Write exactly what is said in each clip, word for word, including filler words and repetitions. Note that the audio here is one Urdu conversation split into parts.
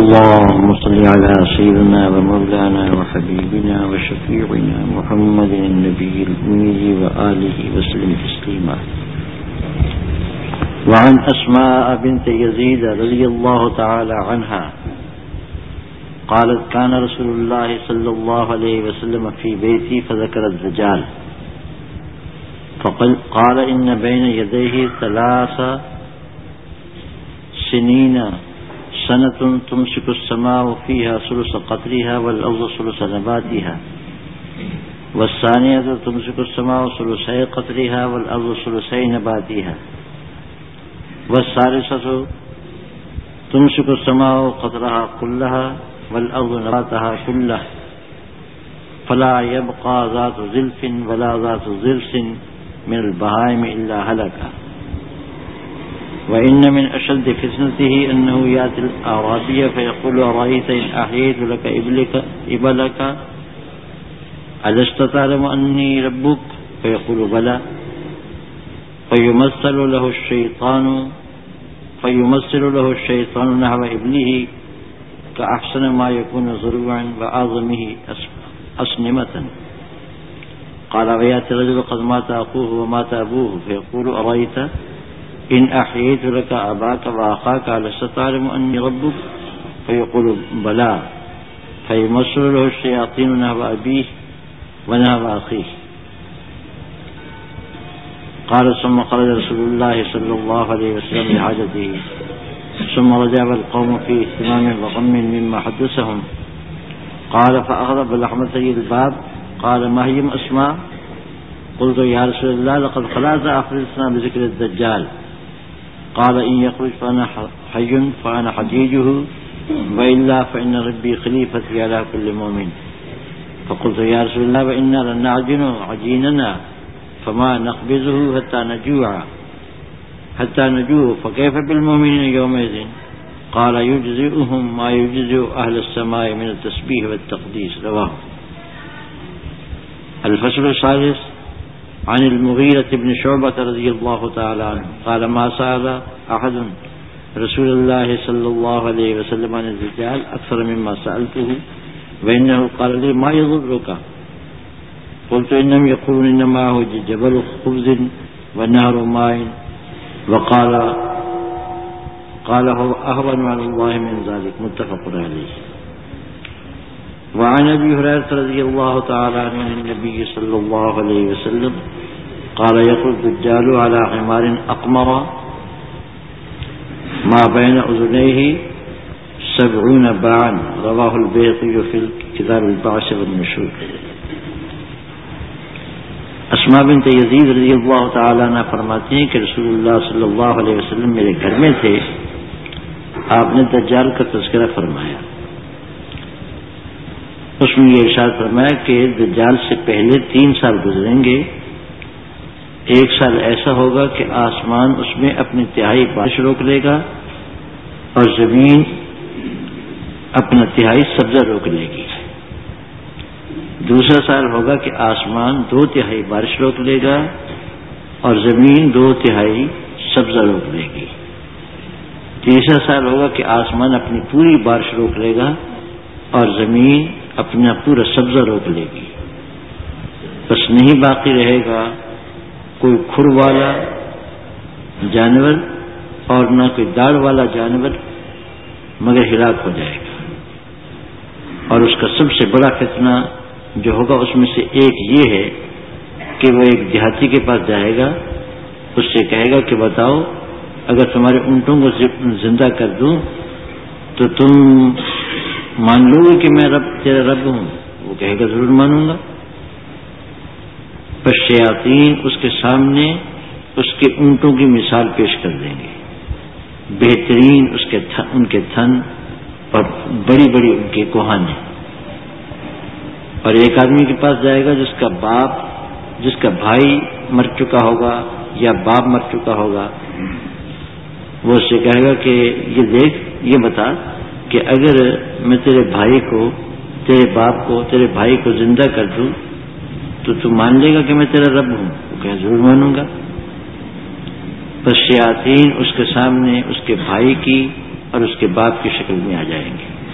اللهم صل على سيدنا ومولانا وحبيبنا وشفيعنا محمد النبي الأمي وآله وسلم تسليما. وعن أسماء بنت يزيد رضي الله تعالى عنها قالت كان رسول الله صلى الله عليه وسلم في بيتي فذكر الدجال فقال إن بين يديه ثلاث سنين سنة تمسك السماء فيها ثلث قطرها والأرض ثلث نباتها والثانية تمسك السماء ثلثي قطرها والأرض ثلثي نباتها والثالثة تمسك السماء قطرها كلها والأرض نباتها كله فلا يبقى ذات زلف ولا ذات ضرس من البهائم إلا هلكا. وإن من أشد فتنته أنه يأتي الأعرابي فيقول أرأيت إن أحييت لك إبلك إبلك ألست تعلم أني ربك فيقول بلى فيمثل له الشيطان فيمثل له الشيطان نحو ابنه كأحسن ما يكون ضروعا وأعظمه أسنمة. قال ويأتي رجل قد مات أخوه ومات أبوه فيقول أرأيت إن أحييت لك أباك وأخاك ألست تعلم أني ربك فيقول بلى فيمثل له الشياطين نحو أبيه ونحو أخيه. قال ثم خرج رسول الله صلى الله عليه وسلم لحاجته ثم رجع القوم في اهتمام وغم مما حدثهم. قال فأخذ بلحمتي الباب قال ما هي أسماء؟ قلت يا رسول الله لقد خلعت أخرجتنا بذكر الدجال. قال إن يخرج فأنا حي فأنا حجيجه وإلا فإن ربي خليفتي على كل مؤمن. فقلت يا رسول الله وإنا لنعجن عجيننا فما نقبضه حتى نجوع حتى نجوع فكيف بالمؤمنين يومئذ؟ قال يجزئهم ما يجزئ أهل السماء من التسبيح والتقديس. رواه. الفصل الثالث عن المغيرة بن شعبة رضي الله تعالى عنه قال ما سأل أحد رسول الله صلى الله عليه وسلم عن الدجال أكثر مما سألته وإنه قال لي ما يضرك؟ قلت إنهم يقولون إنما هو جبل خبز ونهر ماء وقال قال هو أهون على الله من ذلك. متفق عليه. وعن أبي هريرة رضي الله تعالى عنه عن النبي صلى الله عليه وسلم قال يخرج الدجال على حمار أقمر ما بين أذنيه سبعون باعا. رواه البيهقي في كتاب البعث والنشور. اسماء بنت یزید رضی اللہ تعالیٰ عنہ فرماتی ہیں کہ رسول اللہ صلی اللہ علیہ وسلم میرے گھر میں تھے. آپ نے دجال کا تذکرہ فرمایا. اس میں یہ ارشاد فرمایا کہ دجال سے پہلے تین سال گزریں گے. ایک سال ایسا ہوگا کہ آسمان اس میں اپنی تہائی بارش روک لے گا اور زمین اپنا تہائی سبزہ روک لے گی. دوسرا سال ہوگا کہ آسمان دو تہائی بارش روک لے گا اور زمین دو تہائی سبزہ روک لے گی. تیسرا سال ہوگا کہ آسمان اپنی پوری بارش روک لے گا اور زمین اپنا پورا سبزہ روک لے گی. بس نہیں باقی رہے گا کوئی کھر والا جانور اور نہ کوئی داڑھ والا جانور مگر ہلاک ہو جائے گا. اور اس کا سب سے بڑا فتنہ جو ہوگا اس میں سے ایک یہ ہے کہ وہ ایک دیہاتی کے پاس جائے گا, اس سے کہے گا کہ بتاؤ اگر تمہارے اونٹوں کو زندہ کر دوں تو تم مان لو گے کہ میں رب تیرا رب ہوں؟ وہ کہے گا ضرور مانوں گا. بس شیاطین اس کے سامنے اس کے اونٹوں کی مثال پیش کر دیں گے. بہترین اس کے تھن, ان کے تھن اور بڑی بڑی ان کی کوہانیں. اور ایک آدمی کے پاس جائے گا جس کا باپ جس کا بھائی مر چکا ہوگا یا باپ مر چکا ہوگا. وہ اس سے کہے گا کہ یہ دیکھ یہ بتا کہ اگر میں تیرے بھائی کو تیرے باپ کو تیرے بھائی کو زندہ کر دوں تو تو مان لے گا کہ میں تیرا رب ہوں؟ وہ کہے ضرور مانوں گا. بس شیاطین اس کے سامنے اس کے بھائی کی اور اس کے باپ کی شکل میں آ جائیں گے.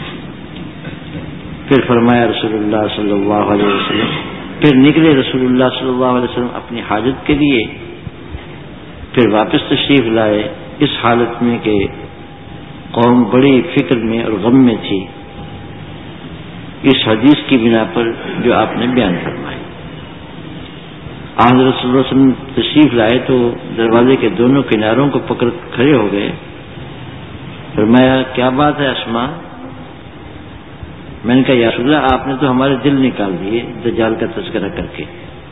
پھر فرمایا رسول اللہ صلی اللہ علیہ وسلم، پھر نکلے رسول اللہ صلی اللہ علیہ وسلم اپنی حاجت کے لیے، پھر واپس تشریف لائے اس حالت میں کہ قوم بڑی فکر میں اور غم میں تھی، اس حدیث کی بنا پر جو آپ نے بیان فرمائی۔ حضرت صلی اللہ علیہ وسلم تشریف لائے تو دروازے کے دونوں کناروں کو پکڑ کھڑے ہو گئے، فرمایا کیا بات ہے اسما؟ میں نے کہا یا رسول اللہ آپ نے تو ہمارے دل نکال دیے دجال کا تذکرہ کر کے۔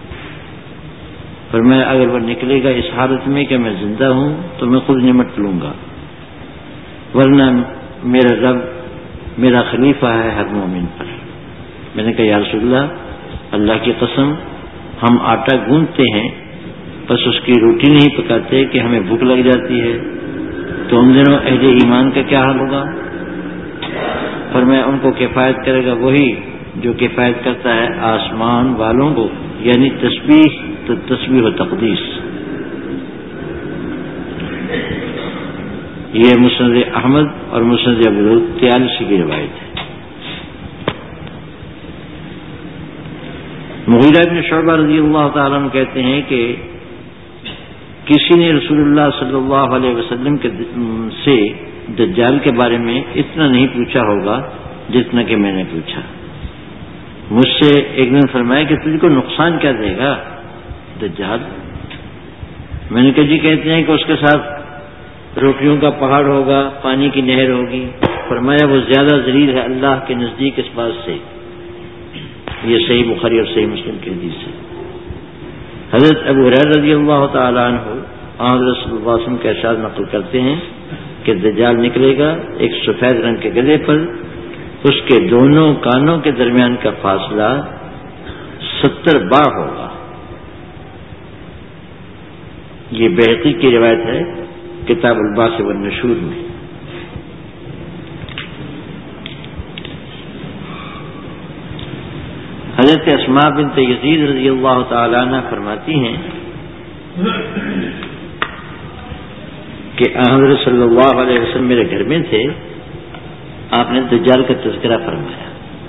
فرمایا اگر وہ نکلے گا اس حالت میں کہ میں زندہ ہوں تو میں خود نمٹ لوں گا، ورنہ میرا رب میرا خلیفہ ہے ہر مومن پر۔ میں نے کہا یا رسول اللہ اللہ کی قسم ہم آٹا گوندتے ہیں بس اس کی روٹی نہیں پکاتے کہ ہمیں بھوک لگ جاتی ہے، تو ان دنوں اہل ایمان کا کیا حال ہوگا؟ فرمایا ان کو کفایت کرے گا وہی جو کفایت کرتا ہے آسمان والوں کو، یعنی تسبیح تو تسبیح و تقدیس۔ یہ مسند احمد اور مسند ابو داؤد تیالیس کی روایت ہے۔ مغیرہ بن شعبہ رضی اللہ تعالیٰ عنہ کہتے ہیں کہ کسی نے رسول اللہ صلی اللہ علیہ وسلم کے سے دجال کے بارے میں اتنا نہیں پوچھا ہوگا جتنا کہ میں نے پوچھا۔ مجھ سے ایک دن فرمایا کہ تجھ کو نقصان کیا دے گا دجال؟ میں نے کہا جی کہتے ہیں کہ اس کے ساتھ روٹیوں کا پہاڑ ہوگا، پانی کی نہر ہوگی۔ فرمایا وہ زیادہ ذلیل ہے اللہ کے نزدیک اس بات سے۔ یہ صحیح بخاری اور صحیح مسلم کی حدیث ہے۔ حضرت ابو ہریرہ رضی اللہ تعالیٰ عنہ حضرت صلی اللہ علیہ وسلم کا ارشاد نقل کرتے ہیں کہ دجال نکلے گا ایک سفید رنگ کے گدھے پر، اس کے دونوں کانوں کے درمیان کا فاصلہ ستر باع ہوگا۔ یہ بہقی کی روایت ہے کتاب الباس والنشور میں۔ حضرت اسماء بنت یزید رضی اللہ تعالیٰ عنہ فرماتی ہیں کہ حضرت صلی اللہ علیہ وسلم میرے گھر میں تھے، آپ نے دجال کا تذکرہ فرمایا۔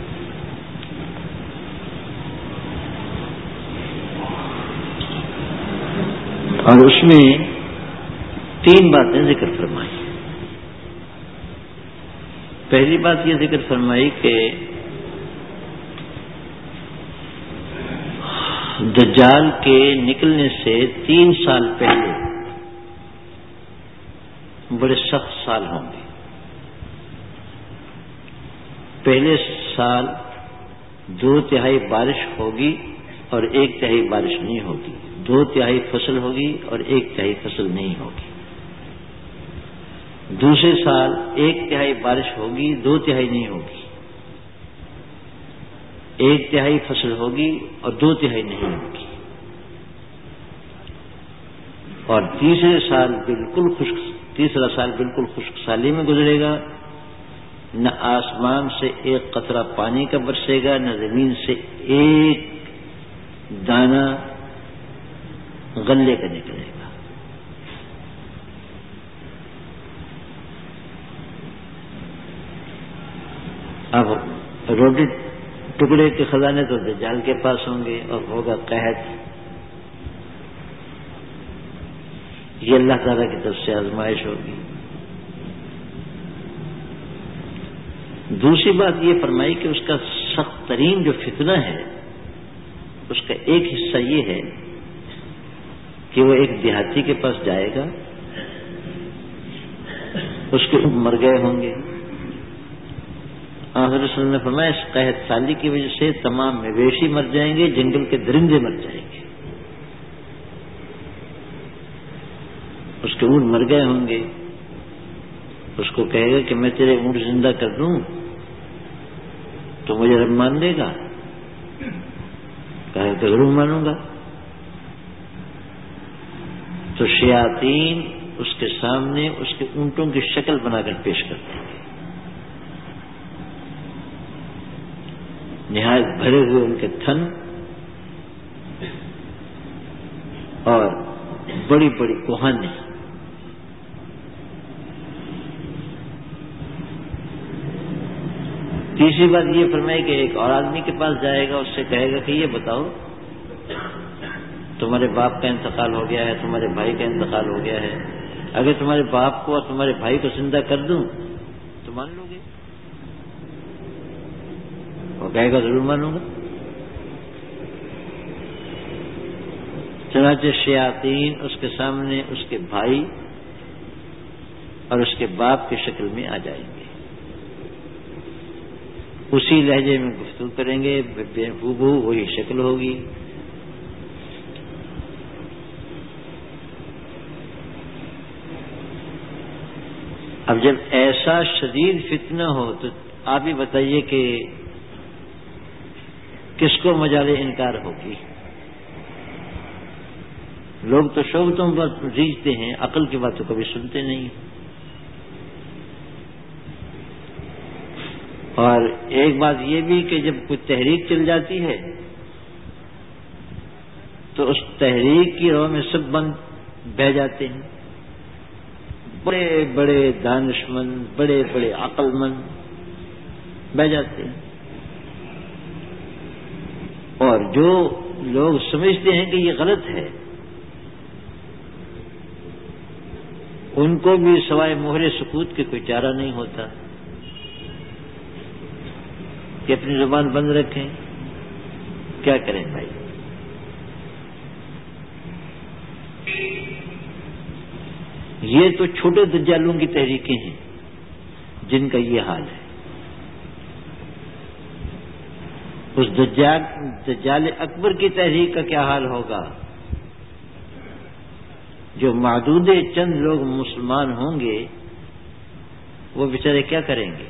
اور اس میں تین باتیں ذکر فرمائی۔ پہلی بات یہ ذکر فرمائی کہ دجال کے نکلنے سے تین سال پہلے بڑے سخت سال ہوں گے۔ پہلے سال دو تہائی بارش ہوگی اور ایک تہائی بارش نہیں ہوگی، دو تہائی فصل ہوگی اور ایک تہائی فصل نہیں ہوگی۔ دوسرے سال ایک تہائی بارش ہوگی، دو تہائی نہیں ہوگی، ایک تہائی فصل ہوگی اور دو تہائی نہیں ہوگی۔ اور تیسرے سال بالکل خشک تیسرا سال بالکل خشک سالی میں گزرے گا، نہ آسمان سے ایک قطرہ پانی کا برسے گا، نہ زمین سے ایک دانہ غلے کا نکلے گا۔ اب روٹی ٹکڑے کے خزانے تو دجال کے پاس ہوں گے اور ہوگا قحط۔ یہ اللہ تعالیٰ کی طرف سے آزمائش ہوگی۔ دوسری بات یہ فرمائی کہ اس کا سخت ترین جو فتنہ ہے اس کا ایک حصہ یہ ہے کہ وہ ایک دیہاتی کے پاس جائے گا، اس کے مر گئے ہوں گے۔ حضرت صلی اللہ علیہ وسلم نے فرمایا اس قحط سالی کی وجہ سے تمام مویشی مر جائیں گے، جنگل کے درندے مر جائیں گے، اس کے اونٹ مر گئے ہوں گے۔ اس کو کہے گا کہ میں تیرے اونٹ زندہ کر دوں تو مجھے رب مان لے گا؟ کہے کہ ضرور مانوں گا۔ تو شیاطین اس کے سامنے اس کے اونٹوں کی شکل بنا کر پیش کرتے ہیں، نہایت بھرے ہوئے ان کے تھن اور بڑی بڑی کوہانی۔ تیسری بات یہ فرمائی کہ ایک اور آدمی کے پاس جائے گا، اس سے کہے گا کہ یہ بتاؤ تمہارے باپ کا انتقال ہو گیا ہے، تمہارے بھائی کا انتقال ہو گیا ہے، اگر تمہارے باپ کو اور تمہارے بھائی کو زندہ کر دوں تو مان لو گے؟ وہ کہے گا ضرور مانوں گا۔ چنانچہ شیاطین اس کے سامنے اس کے بھائی اور اس کے باپ کی شکل میں آ جائیں گے، اسی لہجے میں گفتگو کریں گے، بے ہو وہی شکل ہوگی۔ اب جب ایسا شدید فتنہ ہو تو آپ ہی بتائیے کہ کس کو مجال انکار ہوگی؟ لوگ تو شبہتوں پر ریجھتے ہیں، عقل کی بات تو کبھی سنتے نہیں۔ اور ایک بات یہ بھی کہ جب کوئی تحریک چل جاتی ہے تو اس تحریک کی راہ میں سب بند بہ جاتے ہیں، بڑے بڑے دانشمند، بڑے بڑے عقل مند بہ جاتے ہیں، اور جو لوگ سمجھتے ہیں کہ یہ غلط ہے ان کو بھی سوائے مہر سکوت کے کوئی چارہ نہیں ہوتا کہ اپنی زبان بند رکھیں۔ کیا کریں بھائی؟ یہ تو چھوٹے دجالوں کی تحریکیں ہیں جن کا یہ حال ہے۔ اس دجال دجال اکبر کی تحریک کا کیا حال ہوگا؟ جو معدود چند لوگ مسلمان ہوں گے وہ بیچارے کیا کریں گے؟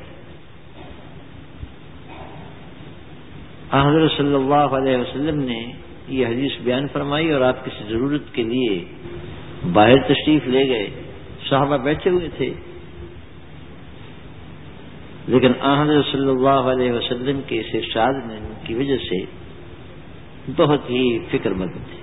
حضرت صلی اللہ علیہ وسلم نے یہ حدیث بیان فرمائی اور آپ کسی ضرورت کے لیے باہر تشریف لے گئے، صحابہ بیٹھے ہوئے تھے، لیکن حضرت صلی اللہ علیہ وسلم کے اس ارشاد کی وجہ سے بہت ہی فکر مند تھے۔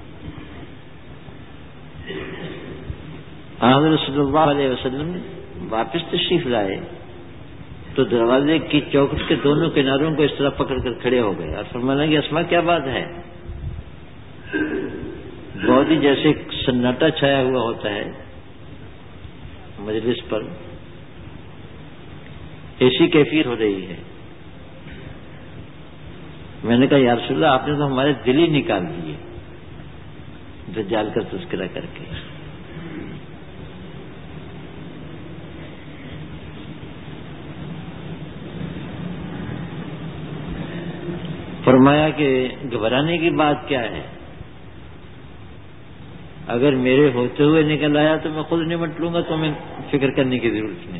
حضرت صلی اللہ علیہ وسلم واپس تشریف لائے تو دروازے کی چوکھٹ کے دونوں کناروں کو اس طرح پکڑ کر کھڑے ہو گئے اور فرمانے لگے اسما کیا بات ہے؟ بہت ہی جیسے سناٹا چھایا ہوا ہوتا ہے مجلس پر، ایسی کیفیت ہو رہی ہے۔ میں نے کہا یا رسول اللہ آپ نے تو ہمارے دل ہی نکال دیے دجال کا تذکرہ کر کے۔ فرمایا کہ گھبرانے کی بات کیا ہے؟ اگر میرے ہوتے ہوئے نکل آیا تو میں خود نمٹ لوں گا، تو میں فکر کرنے کی ضرورت نہیں،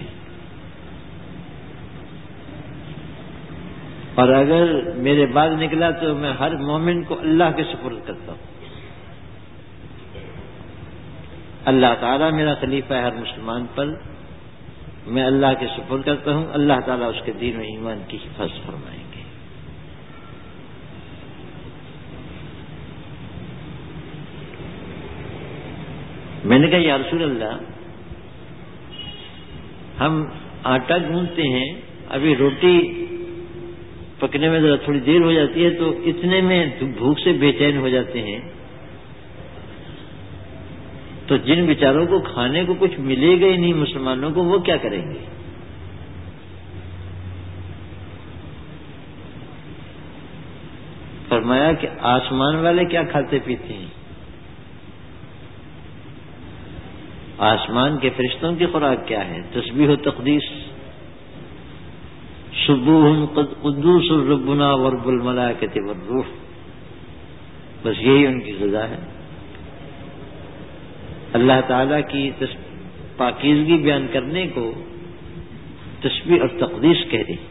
اور اگر میرے بعد نکلا تو میں ہر مومن کو اللہ کے سپرد کرتا ہوں۔ اللہ تعالیٰ میرا خلیفہ ہے ہر مسلمان پر، میں اللہ کے سپرد کرتا ہوں، اللہ تعالیٰ اس کے دین و ایمان کی حفاظت فرمائیں گے۔ میں نے کہا یا رسول اللہ ہم آٹا گوندتے ہیں، ابھی روٹی پکنے میں ذرا تھوڑی دیر ہو جاتی ہے تو اتنے میں بھوک سے بے چین ہو جاتے ہیں، تو جن بیچاروں کو کھانے کو کچھ ملے گا ہی نہیں مسلمانوں کو، وہ کیا کریں گے؟ فرمایا کہ آسمان والے کیا کھاتے پیتے ہیں؟ آسمان کے فرشتوں کی خوراک کیا ہے؟ تسبیح و تقدیس، سبوح قدوس ربنا ورب الملائکۃ والروح، بس یہی ان کی غذا ہے۔ اللہ تعالیٰ کی پاکیزگی بیان کرنے کو تسبیح اور تقدیس کہتے ہیں،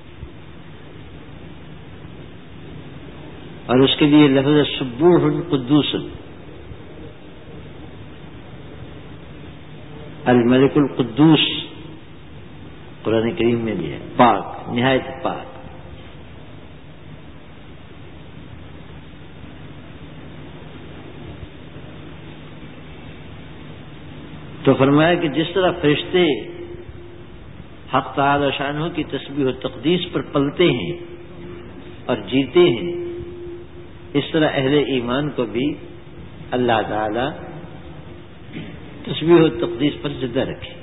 اور اس کے لیے لفظ سبوح قدوس، الملک القدوس قرآن کریم میں بھی ہے، پاک، نہایت پاک۔ تو فرمایا کہ جس طرح فرشتے حق تعالی شانہ کی تسبیح و تقدیس پر پلتے ہیں اور جیتے ہیں، اس طرح اہل ایمان کو بھی اللہ تعالی تسبیح و تقدیس پر زندہ رکھیں گے۔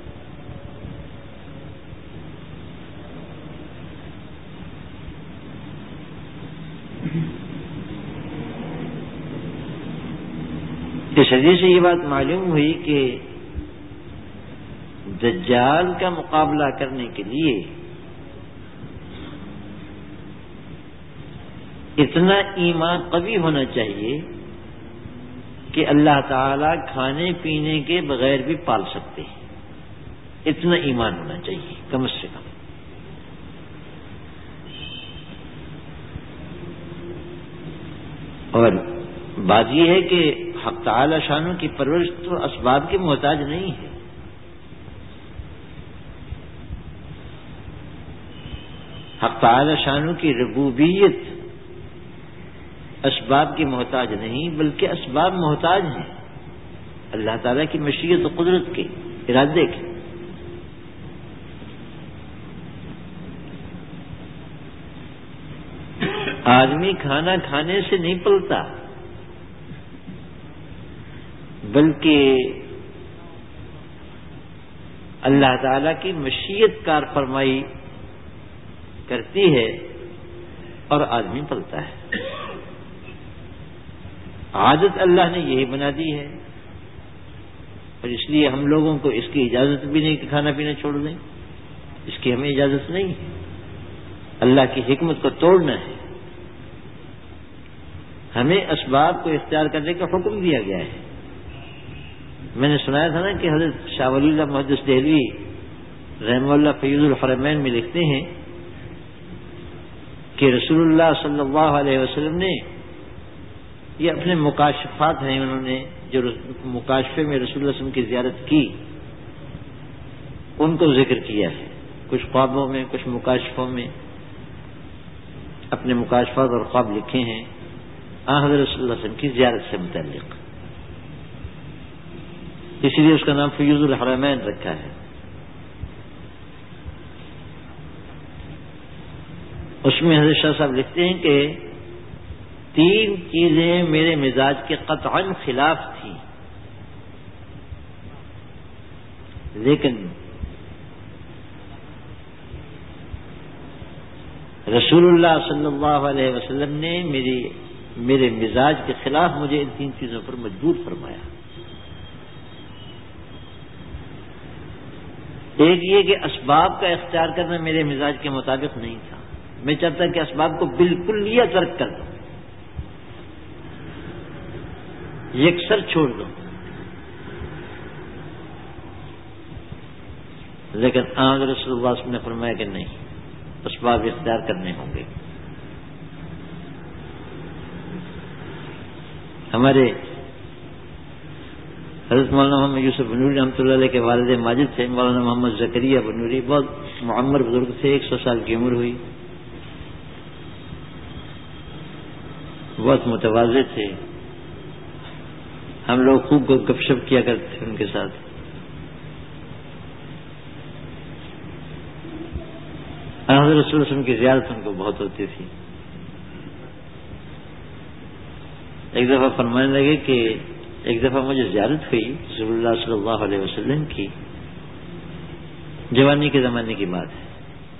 اس حدیث سے یہ بات معلوم ہوئی کہ دجال کا مقابلہ کرنے کے لیے اتنا ایمان قوی ہونا چاہیے کہ اللہ تعالی کھانے پینے کے بغیر بھی پال سکتے ہیں، اتنا ایمان ہونا چاہیے کم سے کم۔ اور بات یہ ہے کہ حق تعالی شانوں کی پرورش تو اسباب کے محتاج نہیں ہے، حق تعالی شانوں کی ربوبیت اسباب کی محتاج نہیں بلکہ اسباب محتاج ہیں اللہ تعالیٰ کی مشیت و قدرت کے، ارادے کے۔ آدمی کھانا کھانے سے نہیں پلتا بلکہ اللہ تعالیٰ کی مشیت کار فرمائی کرتی ہے اور آدمی پلتا ہے۔ عادت اللہ نے یہی بنا دی ہے، اور اس لیے ہم لوگوں کو اس کی اجازت بھی نہیں کہ کھانا پینا چھوڑ دیں، اس کی ہمیں اجازت نہیں ہے۔ اللہ کی حکمت کو توڑنا ہے، ہمیں اسباب کو اختیار کرنے کا حکم دیا گیا ہے۔ میں نے سنایا تھا نا کہ حضرت شاہ ولی اللہ محدث دہلوی رحمہ اللہ فیض الحرمین میں لکھتے ہیں کہ رسول اللہ صلی اللہ علیہ وسلم نے، یہ اپنے مکاشفات ہیں، انہوں نے جو مکاشفے میں رسول اللہ صلی اللہ علیہ وسلم کی زیارت کی ان کو ذکر کیا ہے، کچھ خوابوں میں کچھ مکاشفوں میں اپنے مکاشفات اور خواب لکھے ہیں آن حضرت صلی اللہ علیہ وسلم کی زیارت سے متعلق، اس لیے اس کا نام فیوز الحرمین رکھا ہے۔ اس میں حضرت شاہ صاحب لکھتے ہیں کہ تین چیزیں میرے مزاج کے قطعاً خلاف تھیں، لیکن رسول اللہ صلی اللہ علیہ وسلم نے میری میرے مزاج کے خلاف مجھے ان تین چیزوں پر مجبور فرمایا۔ ایک یہ کہ اسباب کا اختیار کرنا میرے مزاج کے مطابق نہیں تھا، میں چاہتا کہ اسباب کو بالکل لیا ترک کر دوں، یکسر چھوڑ دوں، لیکن آن رسول اللہ صلی اللہ علیہ وسلم نے فرمایا کہ نہیں، اسباب اختیار کرنے ہوں گے۔ ہمارے حضرت مولانا محمد یوسف بنوری رحمۃ اللہ علیہ کے والد ماجد تھے، مولانا محمد زکریا بنوری، بہت معمر بزرگ تھے، ایک سو سال کی عمر ہوئی، بہت متواضع تھے، ہم لوگ خوب گپ شپ کیا کرتے تھے ان کے ساتھ۔ حضرت رسول اللہ صلی اللہ علیہ وسلم کی زیارت ان کو بہت ہوتی تھی۔ ایک دفعہ فرمانے لگے کہ ایک دفعہ مجھے زیارت ہوئی رسول اللہ صلی اللہ علیہ وسلم کی، جوانی کے زمانے کی بات ہے،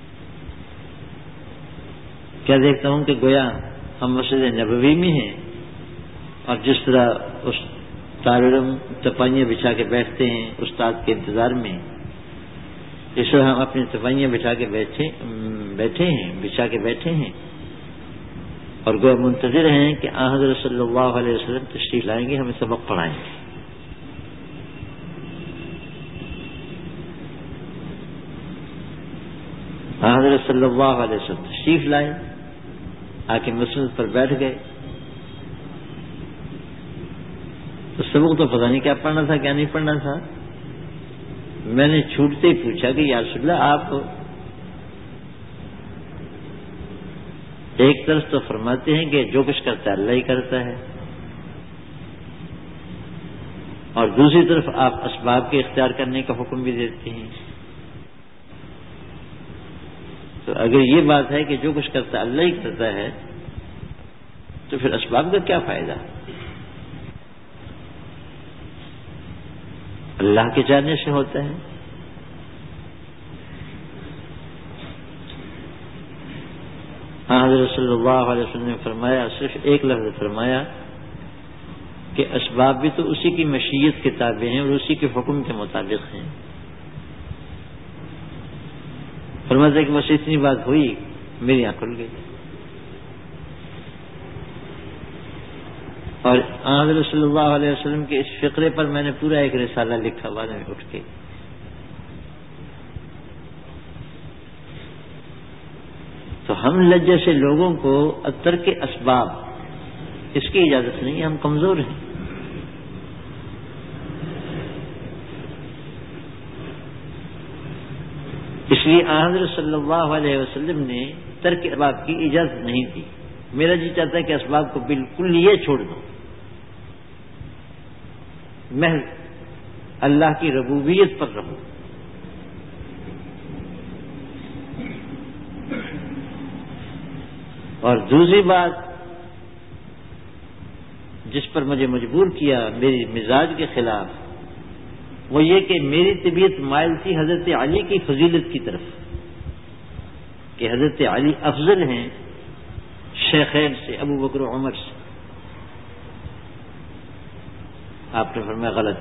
کیا دیکھتا ہوں کہ گویا ہم مسجد نبوی میں ہیں، اور جس طرح اس طالب تپائیاں بچھا کے بیٹھتے ہیں استاد کے انتظار میں، اس طرح ہم اپنی تپائیاں بچھا کے بیٹھے بیٹھے ہیں بچھا کے بیٹھے ہیں اور گویا منتظر ہیں کہ آن حضرت صلی اللہ علیہ وسلم تشریف لائیں گے، ہمیں سبق پڑھائیں گے۔ آن حضرت صلی اللہ علیہ وسلم تشریف لائے، آ کے مسجد پر بیٹھ گئے، تو سبق تو پتہ نہیں کیا پڑھنا تھا کیا نہیں پڑھنا تھا۔ میں نے چھوٹتے ہی پوچھا کہ یا رسول اللہ، آپ ایک طرف تو فرماتے ہیں کہ جو کچھ کرتا ہے اللہ ہی کرتا ہے، اور دوسری طرف آپ اسباب کے اختیار کرنے کا حکم بھی دیتے ہیں، تو اگر یہ بات ہے کہ جو کچھ کرتا اللہ ہی کرتا ہے تو پھر اسباب کا کیا فائدہ؟ اللہ کے جاننے سے ہوتا ہے. ہاں حضرت صلی اللہ علیہ وسلم نے فرمایا، صرف ایک لفظ فرمایا کہ اسباب بھی تو اسی کی مشیت کے تابع ہیں اور اسی کے حکم کے مطابق ہیں. فرماتے ہیں کہ بس اتنی بات ہوئی، میری آنکھ کھل گئی. اور حضرت صلی اللہ علیہ وسلم کے اس فقرے پر میں نے پورا ایک رسالہ لکھا بعد میں اٹھ کے. تو ہم لجے سے لوگوں کو ترک اسباب اس کی اجازت نہیں ہے، ہم کمزور ہیں. اس لیے حضرت صلی اللہ علیہ وسلم نے ترک اسباب کی اجازت نہیں دی. میرا جی چاہتا ہے کہ اسباب کو بالکل یہ چھوڑ دو، محض اللہ کی ربوبیت پر رہو. اور دوسری بات جس پر مجھے مجبور کیا میری مزاج کے خلاف وہ یہ کہ میری طبیعت مائل تھی حضرت علی کی فضیلت کی طرف کہ حضرت علی افضل ہیں شیخین سے، ابو بکر و عمر سے. آپ نے فرمایا غلط،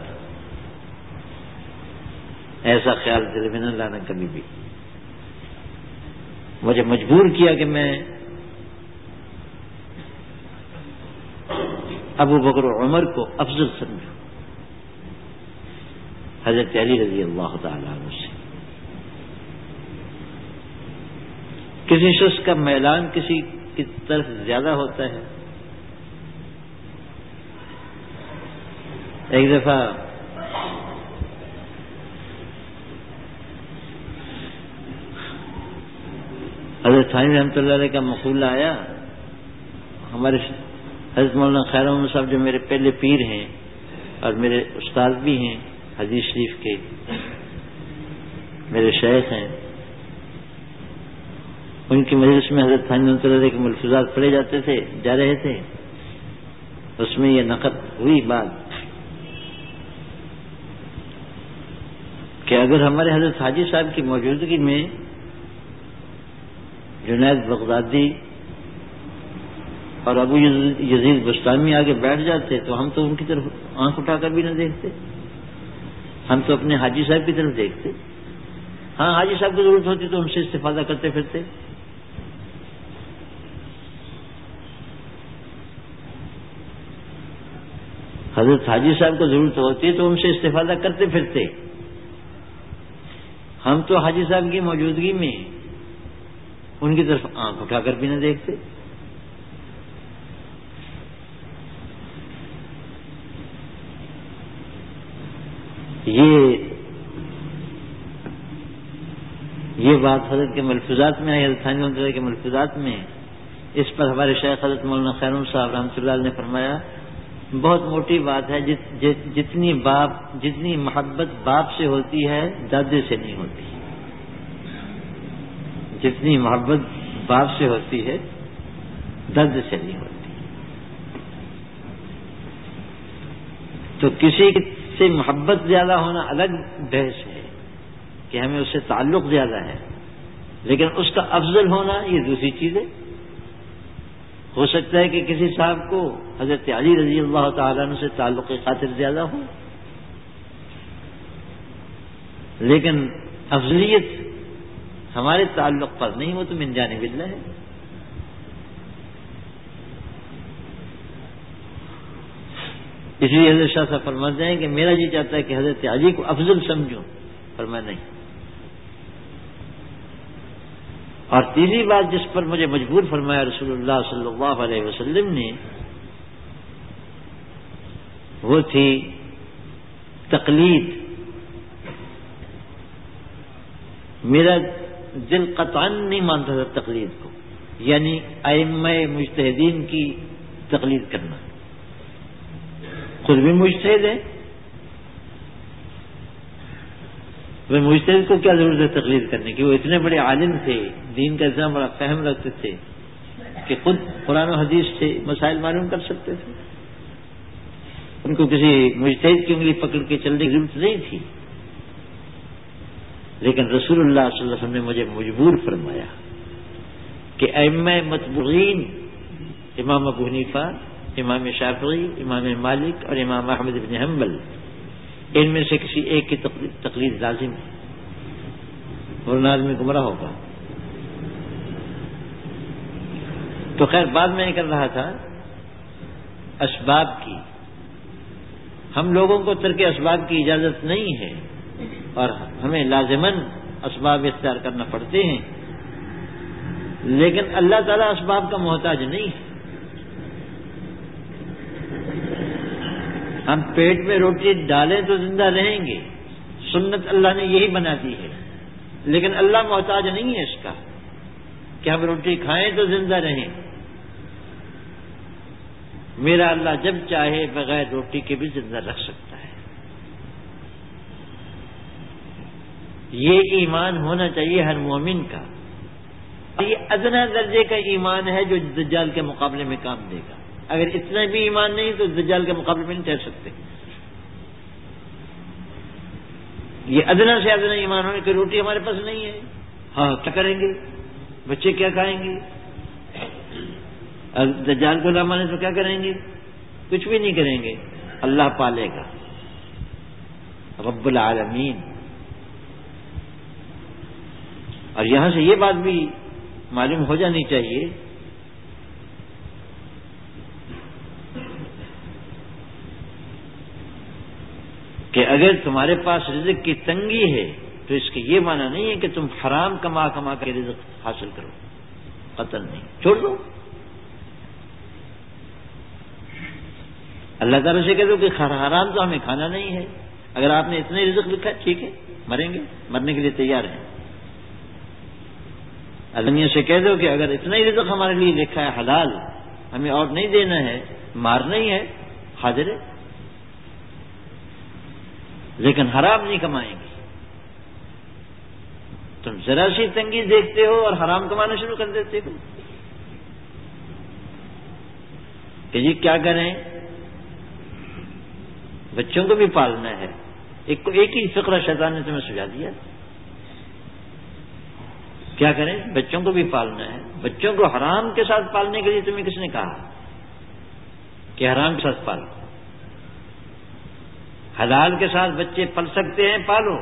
ایسا خیال دل میں نہ لانا کبھی بھی. مجھے مجبور کیا کہ میں ابو بکر و عمر کو افضل سمجھوں حضرت علی رضی اللہ تعالیٰ عنہ سے. کسی شخص کا میلان کسی کی طرف زیادہ ہوتا ہے. ایک دفعہ حضرت ثانی رحمۃ اللہ علیہ کا مقولہ آیا. ہمارے حضرت مولانا خیر محمد صاحب جو میرے پہلے پیر ہیں اور میرے استاد بھی ہیں حدیث شریف کے، میرے شیخ ہیں، ان کی مجلس میں حضرت ثانی رحمۃ اللہ علیہ کے ملفوظات پڑھے جاتے تھے، جا رہے تھے. اس میں یہ نقل ہوئی بات کہ اگر ہمارے حضرت حاجی صاحب کی موجودگی میں جنید بغدادی اور ابو یزید بستامی آگے بیٹھ جاتے تو ہم تو ان کی طرف آنکھ اٹھا کر بھی نہ دیکھتے، ہم تو اپنے حاجی صاحب کی طرف دیکھتے. ہاں حاجی صاحب کی ضرورت ہوتی تو ہم سے استفادہ کرتے پھرتے. حضرت حاجی صاحب کو ضرورت ہوتی تو ہم سے استفادہ کرتے پھرتے. ہم تو حاجی صاحب کی موجودگی میں ان کی طرف آنکھ اٹھا کر بھی نہ دیکھتے. یہ یہ بات حضرت کے ملفوظات میں ہے، حضرت ثانی رحمۃ اللہ کے ملفوظات میں. اس پر ہمارے شیخ حضرت مولانا خیر محمد صاحب رحمۃ اللہ علیہ نے فرمایا بہت موٹی بات ہے، جت جت جتنی باپ جتنی محبت باپ سے ہوتی ہے دادے سے نہیں ہوتی. جتنی محبت باپ سے ہوتی ہے دادے سے نہیں ہوتی. تو کسی سے محبت زیادہ ہونا الگ بحث ہے کہ ہمیں اس سے تعلق زیادہ ہے، لیکن اس کا افضل ہونا یہ دوسری چیز ہے. ہو سکتا ہے کہ کسی صاحب کو حضرت علی رضی اللہ تعالیٰ عنہ سے تعلق خاطر زیادہ ہو، لیکن افضلیت ہمارے تعلق پر نہیں ہو تو من جانب اللہ ہے. اس لیے حضرت شاہ صاحب فرماتے ہیں کہ میرا جی چاہتا ہے کہ حضرت علی کو افضل سمجھوں، پر میں نہیں. اور تیسری بات جس پر مجھے مجبور فرمایا رسول اللہ صلی اللہ علیہ وسلم نے وہ تھی تقلید. میرا دل قطعاً نہیں مانتا تھا تقلید کو، یعنی ائمہ مجتہدین کی تقلید کرنا. خود بھی مجتہد ہے تو مجتہد کو کیا ضرورت ہے تقلید کرنے کی؟ وہ اتنے بڑے عالم تھے، دین کا اتنا بڑا فہم رکھتے تھے کہ خود قرآن و حدیث سے مسائل معلوم کر سکتے تھے. ان کو کسی مجتہد کی انگلی پکڑ کے چلنے کی ضرورت نہیں تھی. لیکن رسول اللہ صلی اللہ علیہ وسلم نے مجھے مجبور فرمایا کہ ائمہ متبوعین امام ابو حنیفہ، امام شافعی، امام مالک اور امام احمد بن حنبل، ان میں سے کسی ایک کی تقلید لازم ہے، ورنہ آدمی گمراہ ہوگا. تو خیر بعد میں یہ کر رہا تھا اسباب کی. ہم لوگوں کو ترک اسباب کی اجازت نہیں ہے اور ہمیں لازماً اسباب اختیار کرنا پڑتے ہیں، لیکن اللہ تعالیٰ اسباب کا محتاج نہیں ہے. ہم پیٹ میں روٹی ڈالیں تو زندہ رہیں گے، سنت اللہ نے یہی بنا دی ہے، لیکن اللہ محتاج نہیں ہے اس کا کہ ہم روٹی کھائیں تو زندہ رہیں. میرا اللہ جب چاہے بغیر روٹی کے بھی زندہ رکھ سکتا ہے. یہ ایمان ہونا چاہیے ہر مومن کا. یہ ادنا درجے کا ایمان ہے جو دجال کے مقابلے میں کام دے گا. اگر اتنا بھی ایمان نہیں تو دجال کے مقابلے میں نہیں ٹھہر سکتے. یہ ادنا سے ادنا ایمان ہونے کی روٹی ہمارے پاس نہیں ہے، ہاں کیا کریں گے؟ بچے کیا کھائیں گے؟ دجال کو نہ مانے تو کیا کریں گے؟ کچھ بھی نہیں کریں گے. اللہ پالے گا، رب العالمین. اور یہاں سے یہ بات بھی معلوم ہو جانی چاہیے کہ اگر تمہارے پاس رزق کی تنگی ہے تو اس کے یہ معنی نہیں ہے کہ تم حرام کما کما کر رزق حاصل کرو. قطعاً نہیں، چھوڑ دو. اللہ تعالیٰ سے کہہ دو کہ حرام تو ہمیں کھانا نہیں ہے. اگر آپ نے اتنے رزق لکھا ہے ٹھیک ہے، مریں گے، مرنے کے لیے تیار ہیں. اللہ سے کہہ دو کہ اگر اتنا ہی رزق ہمارے لیے لکھا ہے حلال، ہمیں اور نہیں دینا ہے، مارنا ہی ہے، حاضر ہے، لیکن حرام نہیں کمائیں گے. تم ذرا سی تنگی دیکھتے ہو اور حرام کمانا شروع کر دیتے ہو کہ جی کیا کریں، بچوں کو بھی پالنا ہے. ایک کو ایک ہی فقرہ شیطان نے تمہیں سجا دیا. کیا کریں؟ بچوں کو بھی پالنا ہے. بچوں کو حرام کے ساتھ پالنے کے لیے تمہیں کس نے کہا کہ حرام کے ساتھ پالو؟ حلال کے ساتھ بچے پل سکتے ہیں، پالو.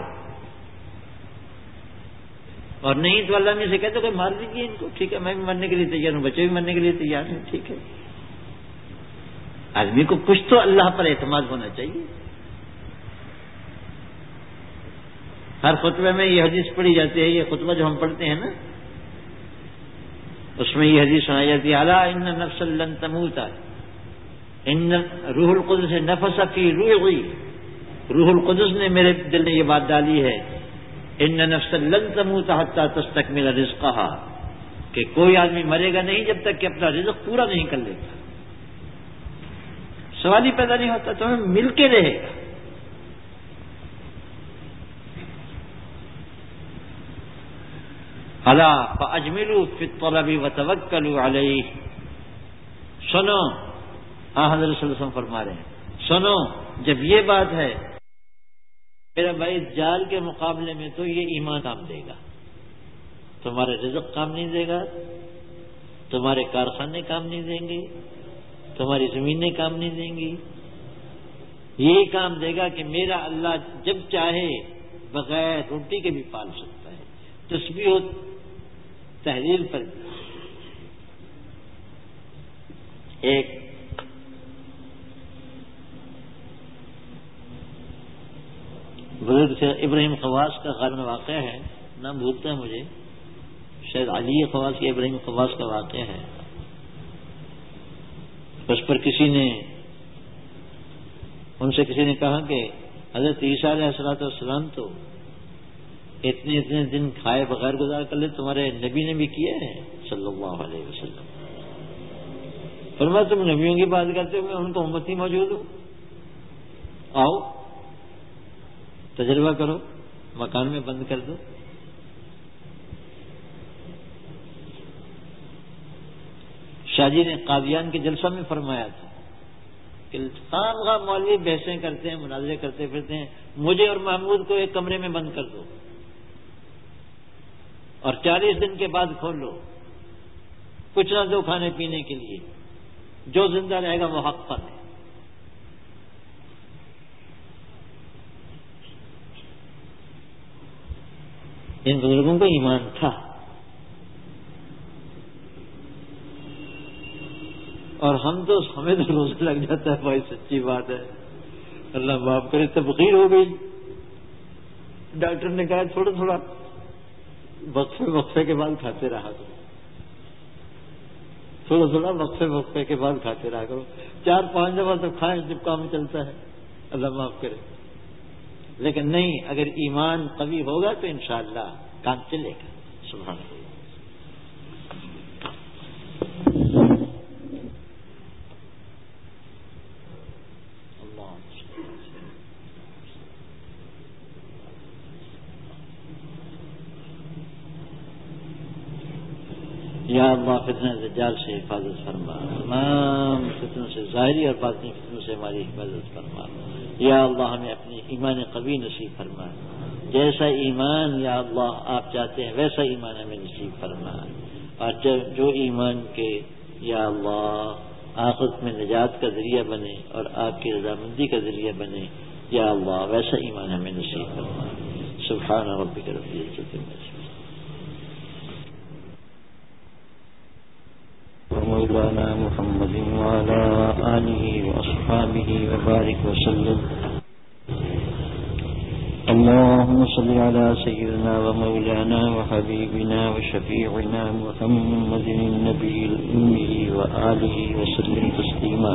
اور نہیں تو اللہ نے سے کہتے کہ مار دیجیے ان کو. ٹھیک ہے، میں بھی مرنے کے لیے تیار ہوں، بچے بھی مرنے کے لیے تیار ہیں. ٹھیک ہے، آدمی کو کچھ تو اللہ پر اعتماد ہونا چاہیے. ہر خطبے میں یہ حدیث پڑھی جاتی ہے. یہ خطبہ جو ہم پڑھتے ہیں نا، اس میں یہ حدیث سنائی جاتی ہے، الا ان نفسا لن تموت ان روح القدس نفس فی روحی. روح القدس نے میرے دل میں یہ بات ڈالی ہے، ان نفسا لن تموت حتی تستکمل رزقها، کہ کوئی آدمی مرے گا نہیں جب تک کہ اپنا رزق پورا نہیں کر لیتا. سوال ہی پیدا نہیں ہوتا، تمہیں مل کے رہے گا. الا فاجملوا فی الطلب وتوکلوا علیہ. سنو، ہاں حضرت صلی اللہ علیہ وسلم فرما رہے ہیں، سنو جب یہ بات ہے میرا بھائی، جال کے مقابلے میں تو یہ ایمان کام دے گا. تمہارے رزق کام نہیں دے گا، تمہارے کارخانے کام نہیں دیں گے، تمہاری زمینیں کام نہیں دیں گی. یہی کام دے گا کہ میرا اللہ جب چاہے بغیر روٹی کے بھی پال سکتا ہے. تسبیح و تحلیل پر ایک بزرگ سے ابراہیم خواص کا غالباً واقعہ ہے، نام بھولتا ہے مجھے، شاید علی خواص یا ابراہیم خواص کا واقعہ ہے. اس پر کسی نے ان سے کسی نے کہا کہ حضرت عیسیٰ علیہ الصلوۃ والسلام تو اتنے اتنے دن کھائے بغیر گزار کر لے، تمہارے نبی نے بھی کیا ہے صلی اللہ علیہ وسلم. فرمایا تم نبیوں کی بات کرتے ہو، میں ان کو امتی موجود ہوں، آؤ تجربہ کرو. مکان میں بند کر دو. شاہ جی نے قادیان کے جلسہ میں فرمایا تھا کہ خام خواہ مولوی بحثیں کرتے ہیں، مناظرے کرتے پھرتے ہیں، مجھے اور محمود کو ایک کمرے میں بند کر دو اور چالیس دن کے بعد کھول لو، کچھ نہ دو کھانے پینے کے لیے، جو زندہ رہے گا وہ حق پر ہے. ان بزرگوں کو ایمان تھا اور ہم تو ہمیں تو روزہ لگ جاتا ہے. بھائی سچی بات ہے، اللہ معاف کرے، تبخیر ہو گئی. ڈاکٹر نے کہا تھوڑا تھوڑا وقفے وقفے کے بعد کھاتے رہا کرو، تھوڑا تھوڑا وقفے وقفے کے بعد کھاتے رہا کرو. چار پانچ دفعہ تو کھائیں جب کام چلتا ہے، اللہ معاف کرے. لیکن نہیں، اگر ایمان قوی ہوگا تو انشاءاللہ کام چلے گا. سبحان اللہ. یا اللہ فتنہ دجال سے حفاظت فرما، تمام فتنوں سے، ظاہری اور باطنی فتنوں سے ہماری حفاظت فرما. یا اللہ ہمیں اپنی ایمان قوی نصیب فرما، جیسا ایمان یا اللہ آپ چاہتے ہیں ویسا ایمان ہمیں نصیب فرما. اور جب جو ایمان کے یا اللہ آخرت میں نجات کا ذریعہ بنے اور آپ کی رضامندی کا ذریعہ بنے، یا اللہ ویسا ایمان ہمیں نصیب فرما. سبحان ربک رب العزت عما یصفون مولانا محمد وعلى آله وأصحابه وبارك وسلم. اللهم صل على سيدنا ومولانا وحبيبنا وشفيعنا محمد النبي الأمي وآله وسلم تسليما.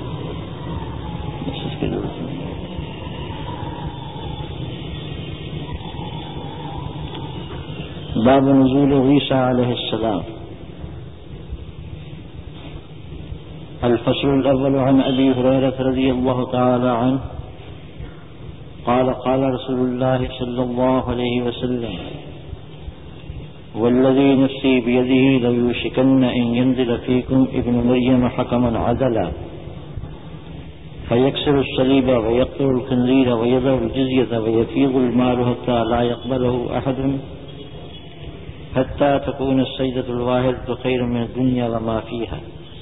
باب نزول عيسى عليه السلام. الفصل الأول عن أبي هريرة رضي الله تعالى عنه قال قال رسول الله صلى الله عليه وسلم والذي نفسي بيده ليوشكن أن ينزل فيكم ابن مريم حكما عدلا فيكسر الصليب ويقتل الخنزير ويضع الجزية ويفيض المال حتى لا يقبله أحد حتى تكون السجدة الواحدة خير من الدنيا وما فيها.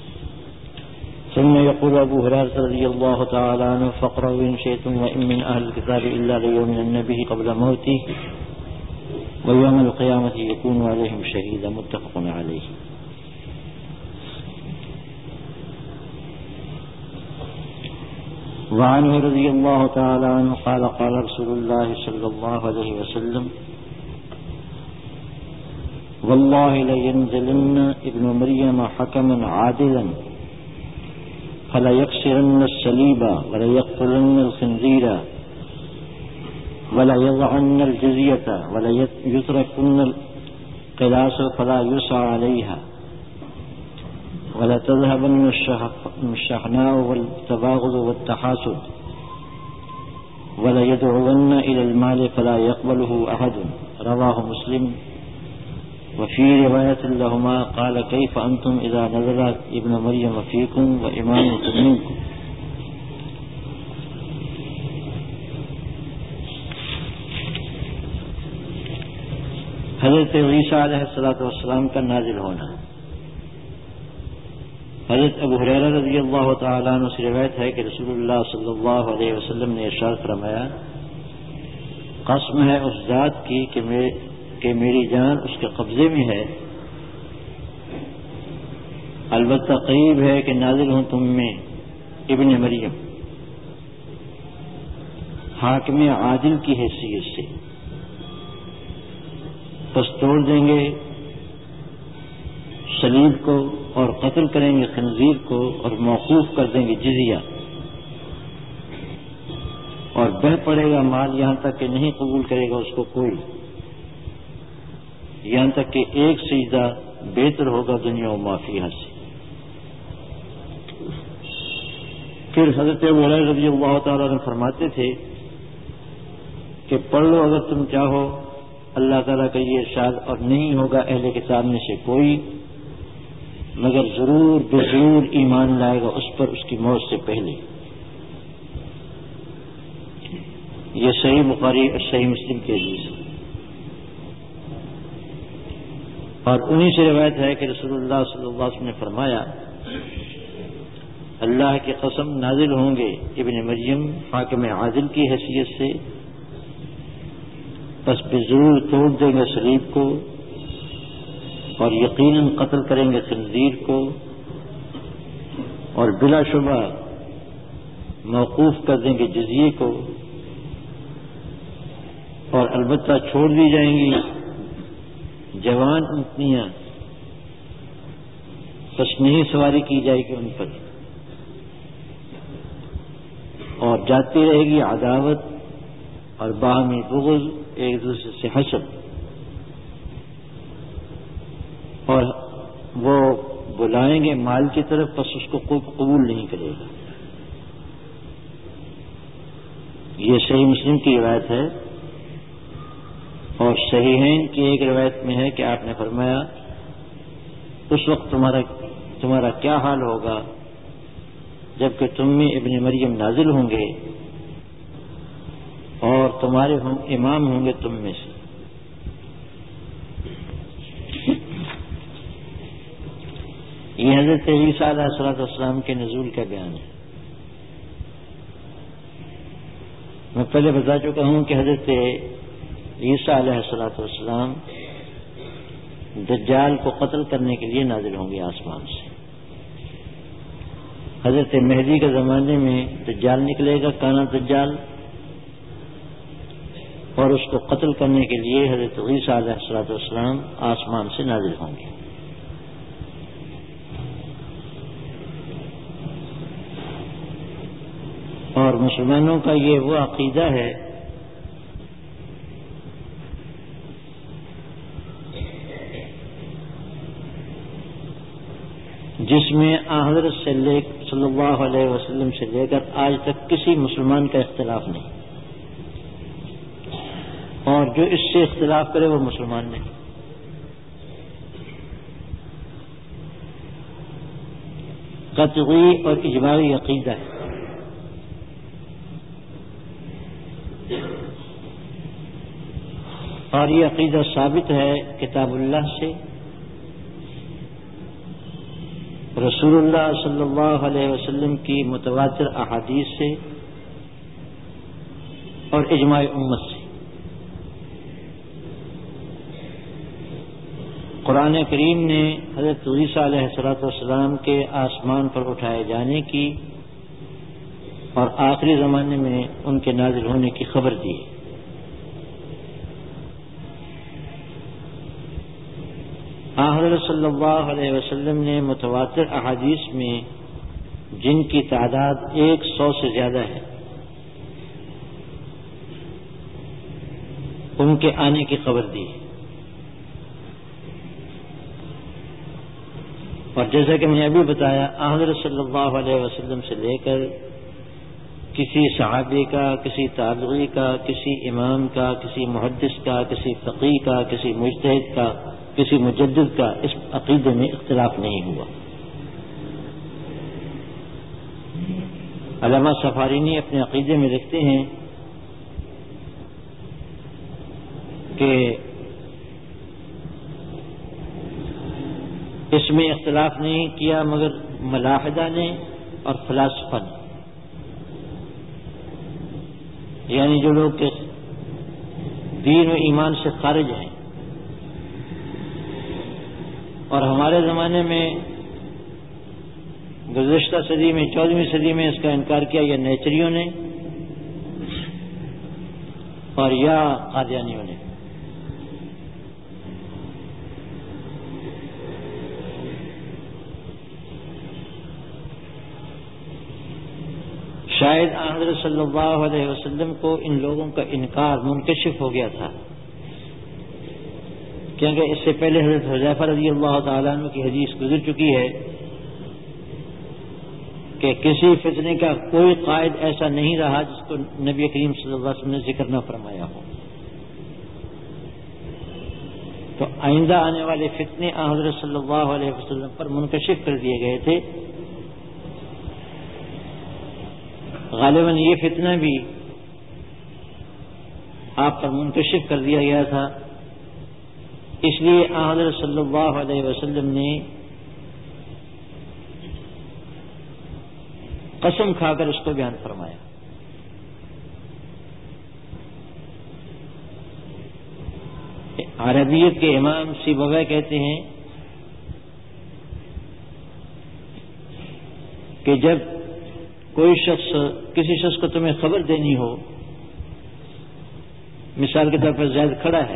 ثم يقول أبو هريرة رضي الله تعالى عنه فاقرأوا إن شئتم وإن من أهل الكتاب إلا ليؤمنن به قبل موته ويوم القيامة يكون عليهم شهيدا. متفق عليه. وعنه رضي الله تعالى عنه قال قال رسول الله صلى الله عليه وسلم والله لينزلن ابن مريم حكما عادلا فلا يكسرن الصليب ولا يقتلن الخنزير ولا يضعن الجزية ولا يتركن القلاص فلا يسعى عليها ولا تذهبن الشحناء والتباغض والتحاسد ولا يدعون إلى المال فلا يقبله أحد. رواه مسلم. وفي رواية لهما قال كيف أنتم إذا نزل ابن مريم فيكم وإمامكم منكم. حضرت عیسیٰ علیہ الصلوۃ والسلام کا نازل ہونا. حضرت ابو ہریرہ رضی اللہ تعالیٰ عنہ سے روایت ہے کہ رسول اللہ صلی اللہ علیہ وسلم نے ارشاد فرمایا قسم ہے اس ذات کی کہ میں کہ میری جان اس کے قبضے میں ہے، البتہ قریب ہے کہ نازل ہوں تم میں ابن مریم حاکم عادل کی حیثیت سے، پس توڑ دیں گے صلیب کو اور قتل کریں گے خنزیر کو اور موقوف کر دیں گے جزیہ، اور بہہ پڑے گا مال یہاں تک کہ نہیں قبول کرے گا اس کو کوئی، یہاں تک کہ ایک سجدہ بہتر ہوگا دنیا و مافیہ سے. پھر حضرت ابو ہریرہ رضی اللہ تعالیٰ عنہ فرماتے تھے کہ پڑھ لو اگر تم چاہو اللہ تعالیٰ کا یہ ارشاد، اور نہیں ہوگا اہل کتاب میں سے کوئی مگر ضرور بے ضرور ایمان لائے گا اس پر اس کی موت سے پہلے. یہ صحیح بخاری اور صحیح مسلم کے حدیث ہے. اور انہی سے روایت ہے کہ رسول اللہ صلی اللہ علیہ وسلم نے فرمایا اللہ کی قسم نازل ہوں گے ابن مریم حاکم عادل کی حیثیت سے، بس بے ضرور توڑ دیں گے صلیب کو اور یقیناً قتل کریں گے خنزیر کو، اور بلا شبہ موقوف کر دیں گے جزیے کو، اور البتہ چھوڑ دی جائیں گی جوان اونٹنیاں، بس نہیں سواری کی جائے گی ان پر، اور جاتی رہے گی عداوت اور باہمی بغض، ایک دوسرے سے حسد، اور وہ بلائیں گے مال کی طرف بس اس کو کوئی قبول نہیں کرے گا. یہ صحیح مسلم کی روایت ہے. اور صحیحین کی ایک روایت میں ہے کہ آپ نے فرمایا اس وقت تمہارا تمہارا کیا حال ہوگا جبکہ تم میں ابن مریم نازل ہوں گے اور تمہارے ہم امام ہوں گے تم میں سے. یہ حضرت عیسیٰ علیہ الصلوۃ والسلام کے نزول کا بیان ہے. میں پہلے بتا چکا ہوں کہ حضرت عیسیٰ علیہ الصلوۃ والسلام دجال کو قتل کرنے کے لیے نازل ہوں گے آسمان سے. حضرت مہدی کے زمانے میں دجال نکلے گا، کانا دجال، اور اس کو قتل کرنے کے لیے حضرت عیسیٰ علیہ الصلوۃ والسلام آسمان سے نازل ہوں گے. اور مسلمانوں کا یہ وہ عقیدہ ہے جس میں حضرت صلی اللہ علیہ وسلم سے لے کر آج تک کسی مسلمان کا اختلاف نہیں، اور جو اس سے اختلاف کرے وہ مسلمان نہیں. قطعی اور اجماعی عقیدہ ہے. اور یہ عقیدہ ثابت ہے کتاب اللہ سے، رسول اللہ صلی اللہ علیہ وسلم کی متواتر احادیث سے، اور اجماع امت سے. قرآن کریم نے حضرت عیسیٰ علیہ الصلوۃ والسلام کے آسمان پر اٹھائے جانے کی اور آخری زمانے میں ان کے نازل ہونے کی خبر دی. حضرت صلی اللہ علیہ وسلم نے متواتر احادیث میں جن کی تعداد ایک سو سے زیادہ ہے ان کے آنے کی خبر دی. اور جیسا کہ میں نے ابھی بتایا حضرت صلی اللہ علیہ وسلم سے لے کر کسی صحابی کا، کسی تابعی کا، کسی امام کا، کسی محدث کا، کسی فقیہ کا، کسی مجتہد کا، کسی مجدد کا اس عقیدے میں اختلاف نہیں ہوا. علامہ سفارینی اپنے عقیدے میں لکھتے ہیں کہ اس میں اختلاف نہیں کیا مگر ملاحدہ نے اور فلاسفہ نے، یعنی جو لوگ کہ دین و ایمان سے خارج ہیں. اور ہمارے زمانے میں گزشتہ صدی میں چودہویں صدی میں اس کا انکار کیا یا نیچریوں نے اور یا قادیانیوں نے. شاید حضرت صلی اللہ علیہ وسلم کو ان لوگوں کا انکار منکشف ہو گیا تھا، کیونکہ اس سے پہلے حضرت حذیفہ رضی اللہ تعالیٰ عنہ کی حدیث گزر چکی ہے کہ کسی فتنے کا کوئی قائد ایسا نہیں رہا جس کو نبی کریم صلی اللہ علیہ وسلم نے ذکر نہ فرمایا ہو. تو آئندہ آنے والے فتنے حضرت صلی اللہ علیہ وسلم پر منکشف کر دیے گئے تھے. غالباً یہ فتنہ بھی آپ پر منکشف کر دیا گیا تھا، اس لیے حضرت صلی اللہ علیہ وسلم نے قسم کھا کر اس کو بیان فرمایا. عربیت کے امام سیبویہ کہتے ہیں کہ جب کوئی شخص کسی شخص کو تمہیں خبر دینی ہو، مثال کے طور پر زید کھڑا ہے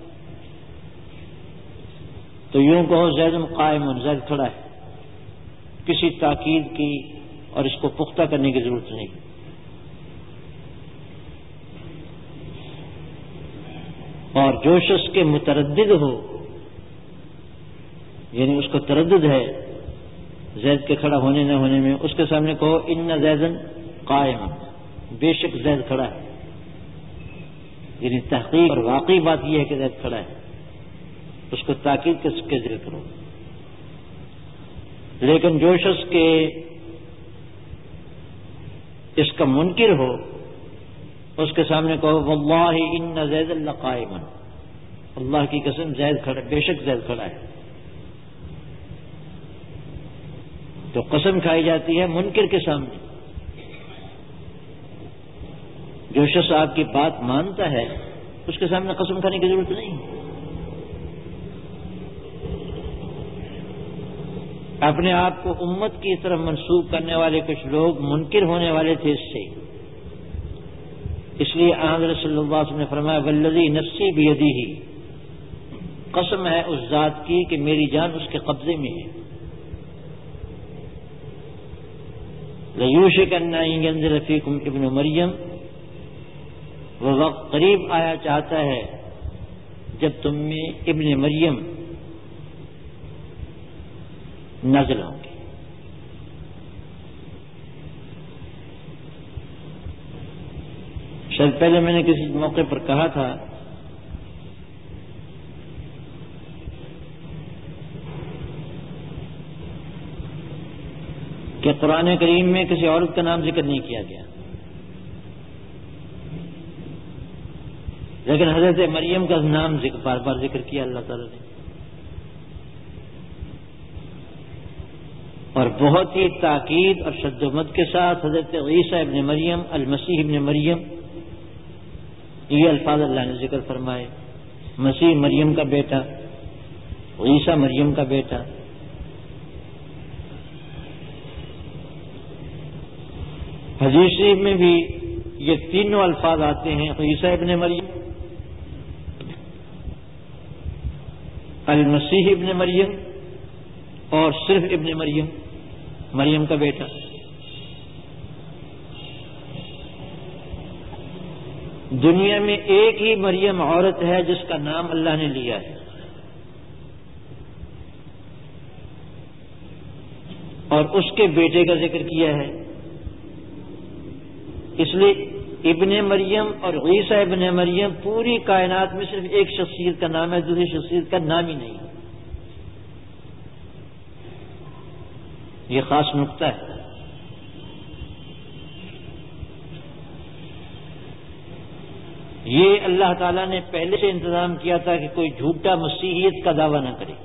تو یوں کہو زید قائم، زید کھڑا ہے، کسی تاکید کی اور اس کو پختہ کرنے کی ضرورت نہیں. اور جو شخص کے متردد ہو، یعنی اس کو تردد ہے زید کے کھڑا ہونے نہ ہونے میں، اس کے سامنے کہو ان زیدن قائم، بے شک زید کھڑا ہے. یعنی تحقیق اور واقعی بات یہ ہے کہ زید کھڑا ہے، اس کو تاکید کے ذکر کرو. لیکن جو شخص کے اس کا منکر ہو، اس کے سامنے کہو واللہ ان زید لقائم، اللہ کی قسم زید کھڑا، بے شک زید کھڑا ہے. تو قسم کھائی جاتی ہے منکر کے سامنے. جو شخص آپ کی بات مانتا ہے اس کے سامنے قسم کھانے کی ضرورت نہیں. اپنے آپ کو امت کی طرف منسوب کرنے والے کچھ لوگ منکر ہونے والے تھے اس سے، اس لیے حضرت صلی اللہ علیہ وسلم نے فرمایا والذی نفسی بیدہ، قسم ہے اس ذات کی کہ میری جان اس کے قبضے میں ہے. لیوشکن ان ینزل فیکم ابن مریم، وہ وقت قریب آیا چاہتا ہے جب تم میں ابن مریم نازل ہوں گے. شاید پہلے میں نے کسی موقع پر کہا تھا کہ قرآن کریم میں کسی عورت کا نام ذکر نہیں کیا گیا، لیکن حضرت مریم کا نام ذکر بار بار ذکر کیا اللہ تعالی نے، اور بہت ہی تاکید اور شد و مد کے ساتھ حضرت عیسیٰ ابن مریم، المسیح ابن مریم، یہ الفاظ اللہ نے ذکر فرمائے. مسیح مریم کا بیٹا، عیسیٰ مریم کا بیٹا. حدیث شریف میں بھی یہ تینوں الفاظ آتے ہیں، عیسیٰ ابن مریم، المسیح ابن مریم اور صرف ابن مریم، مریم کا بیٹا. دنیا میں ایک ہی مریم عورت ہے جس کا نام اللہ نے لیا ہے، اور اس کے بیٹے کا ذکر کیا ہے. اس لیے ابن مریم اور عیسیٰ ابن مریم پوری کائنات میں صرف ایک شخصیت کا نام ہے، دوسری شخصیت کا نام ہی نہیں. یہ خاص نقطہ ہے. یہ اللہ تعالیٰ نے پہلے سے انتظام کیا تھا کہ کوئی جھوٹا مسیحیت کا دعویٰ نہ کرے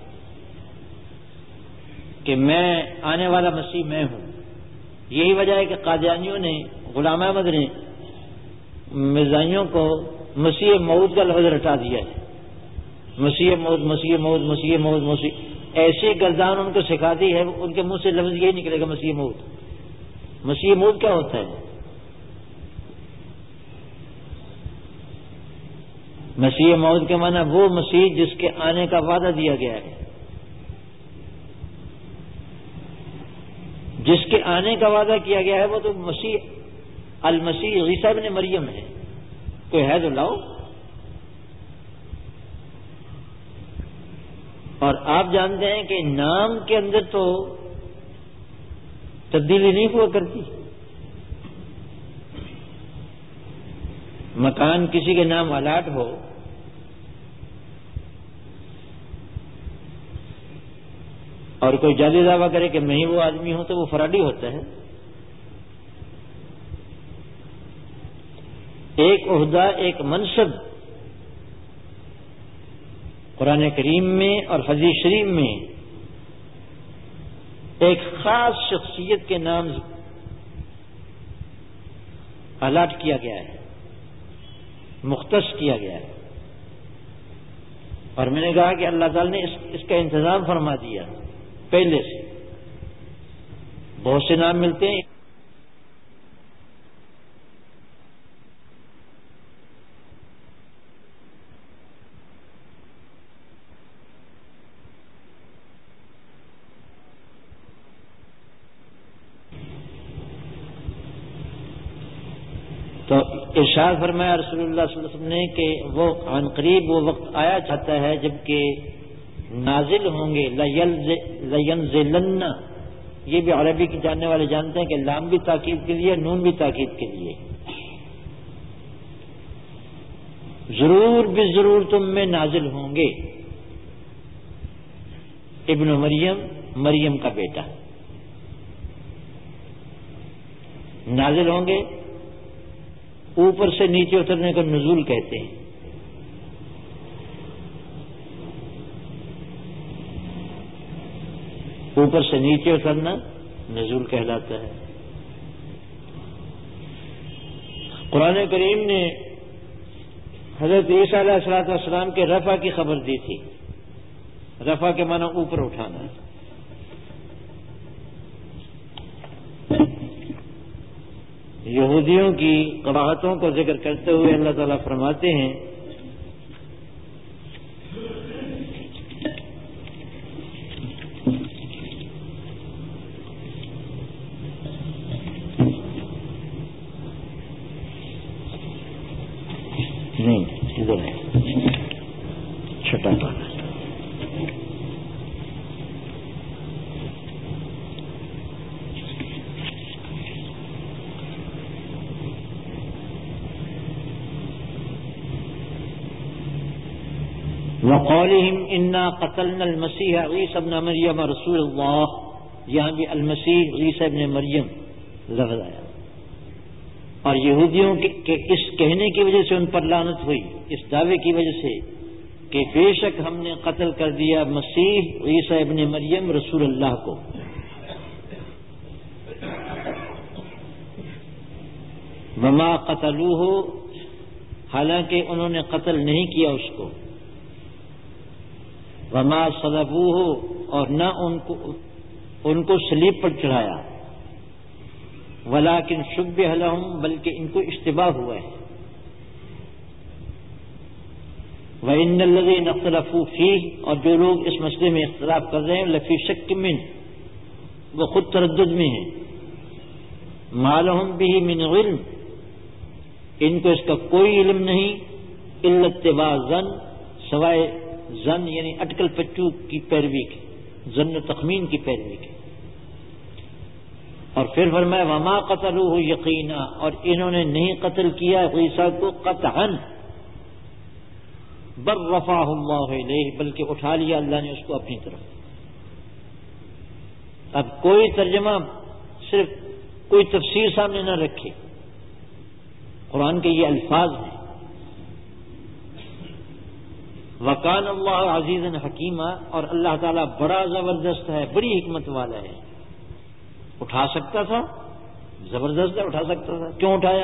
کہ میں آنے والا مسیح میں ہوں. یہی وجہ ہے کہ قادیانیوں نے، غلام احمد نے مرزائیوں کو مسیح موعود کا لفظ رٹا دیا ہے. مسیح موعود، مسیح موعود، مسیح موعود، مسیح، ایسی گردان ان کو سکھا دی ہے، ان کے منہ سے لفظ یہی نکلے گا مسیح موعود. مسیح موعود کیا ہوتا ہے؟ مسیح موعود کے معنی وہ مسیح جس کے آنے کا وعدہ دیا گیا ہے، جس کے آنے کا وعدہ کیا گیا ہے وہ تو مسیح المسیح عیسیٰ ابن مریم ہے. کوئی ہے تو لاؤ. اور آپ جانتے ہیں کہ نام کے اندر تو تبدیلی نہیں ہوا کرتی. مکان کسی کے نام الاٹ ہو اور کوئی جعلی دعویٰ کرے کہ میں ہی وہ آدمی ہوں تو وہ فراڈی ہوتا ہے. ایک عہدہ، ایک منصب قرآن کریم میں اور حدیث شریف میں ایک خاص شخصیت کے نام الاٹ کیا گیا ہے، مختص کیا گیا ہے. اور میں نے کہا کہ اللہ تعالی نے اس, اس کا انتظام فرما دیا پہلے سے. بہت سے نام ملتے ہیں. تو ارشاد فرمایا رسول اللہ صلی اللہ علیہ وسلم نے کہ وہ عن قریب وہ وقت آیا چاہتا ہے جب کہ نازل ہوں گے. لینزلن، یہ بھی عربی کی جاننے والے جانتے ہیں کہ لام بھی تاکید کے لیے، نون بھی تاکید کے لیے. ضرور بھی ضرور تم میں نازل ہوں گے ابن مریم، مریم کا بیٹا نازل ہوں گے. اوپر سے نیچے اترنے کو نزول کہتے ہیں. اوپر سے نیچے اترنا نزول کہلاتا ہے. قرآن کریم نے حضرت عیسیٰ علیہ الصلوۃ والسلام کے رفع کی خبر دی تھی. رفع کے معنی اوپر اٹھانا. یہودیوں کی قباحتوں کو ذکر کرتے ہوئے اللہ تعالیٰ فرماتے ہیں نہیں ادھر ہے چھٹا پانا. وقولهم انا قتلنا المسیح عیسی ابن مریم رسول اللہ. یہاں بھی المسیح عیسی ابن مریم لفظ آیا. اور یہودیوں کے اس کہنے کی وجہ سے ان پر لعنت ہوئی، اس دعوے کی وجہ سے کہ بے شک ہم نے قتل کر دیا مسیح عیسی ابن مریم رسول اللہ کو. وما قتلوہ، حالانکہ انہوں نے قتل نہیں کیا اس کو. وما صلبوہ، اور نہ ان کو ان کو صلیب پر چڑھایا. ولکن شبہ لہم، بلکہ ان کو اشتباہ ہوا ہے. وَإِنَّ الَّذِينَ اخْتَلَفُوا فِيهِ، اور جو لوگ اس مسئلے میں اختلاف کر رہے ہیں لفی شک من، وہ خود تردد میں ہیں. مَا لَهُم بِهِ مِنْ علم، ان کو اس کا کوئی علم نہیں. إِلَّا اتِّبَاعَ الظَّنِّ، سوائے زن یعنی اٹکل پچو کی پیروی کی، ظن و تخمین کی پیروی کی. اور پھر فرمایا وما قتلوہ یقینا، اور انہوں نے نہیں قتل کیا عیسیٰ کو قطعا. بل رفعہ اللہ الیہ، بلکہ اٹھا لیا اللہ نے اس کو اپنی طرف. اب کوئی ترجمہ، صرف کوئی تفسیر سامنے نہ رکھے. قرآن کے یہ الفاظ ہیں. وکان اللہ عزیز حکیمہ، اور اللہ تعالیٰ بڑا زبردست ہے، بڑی حکمت والا ہے. اٹھا سکتا تھا، زبردست ہے، اٹھا سکتا تھا. کیوں اٹھایا؟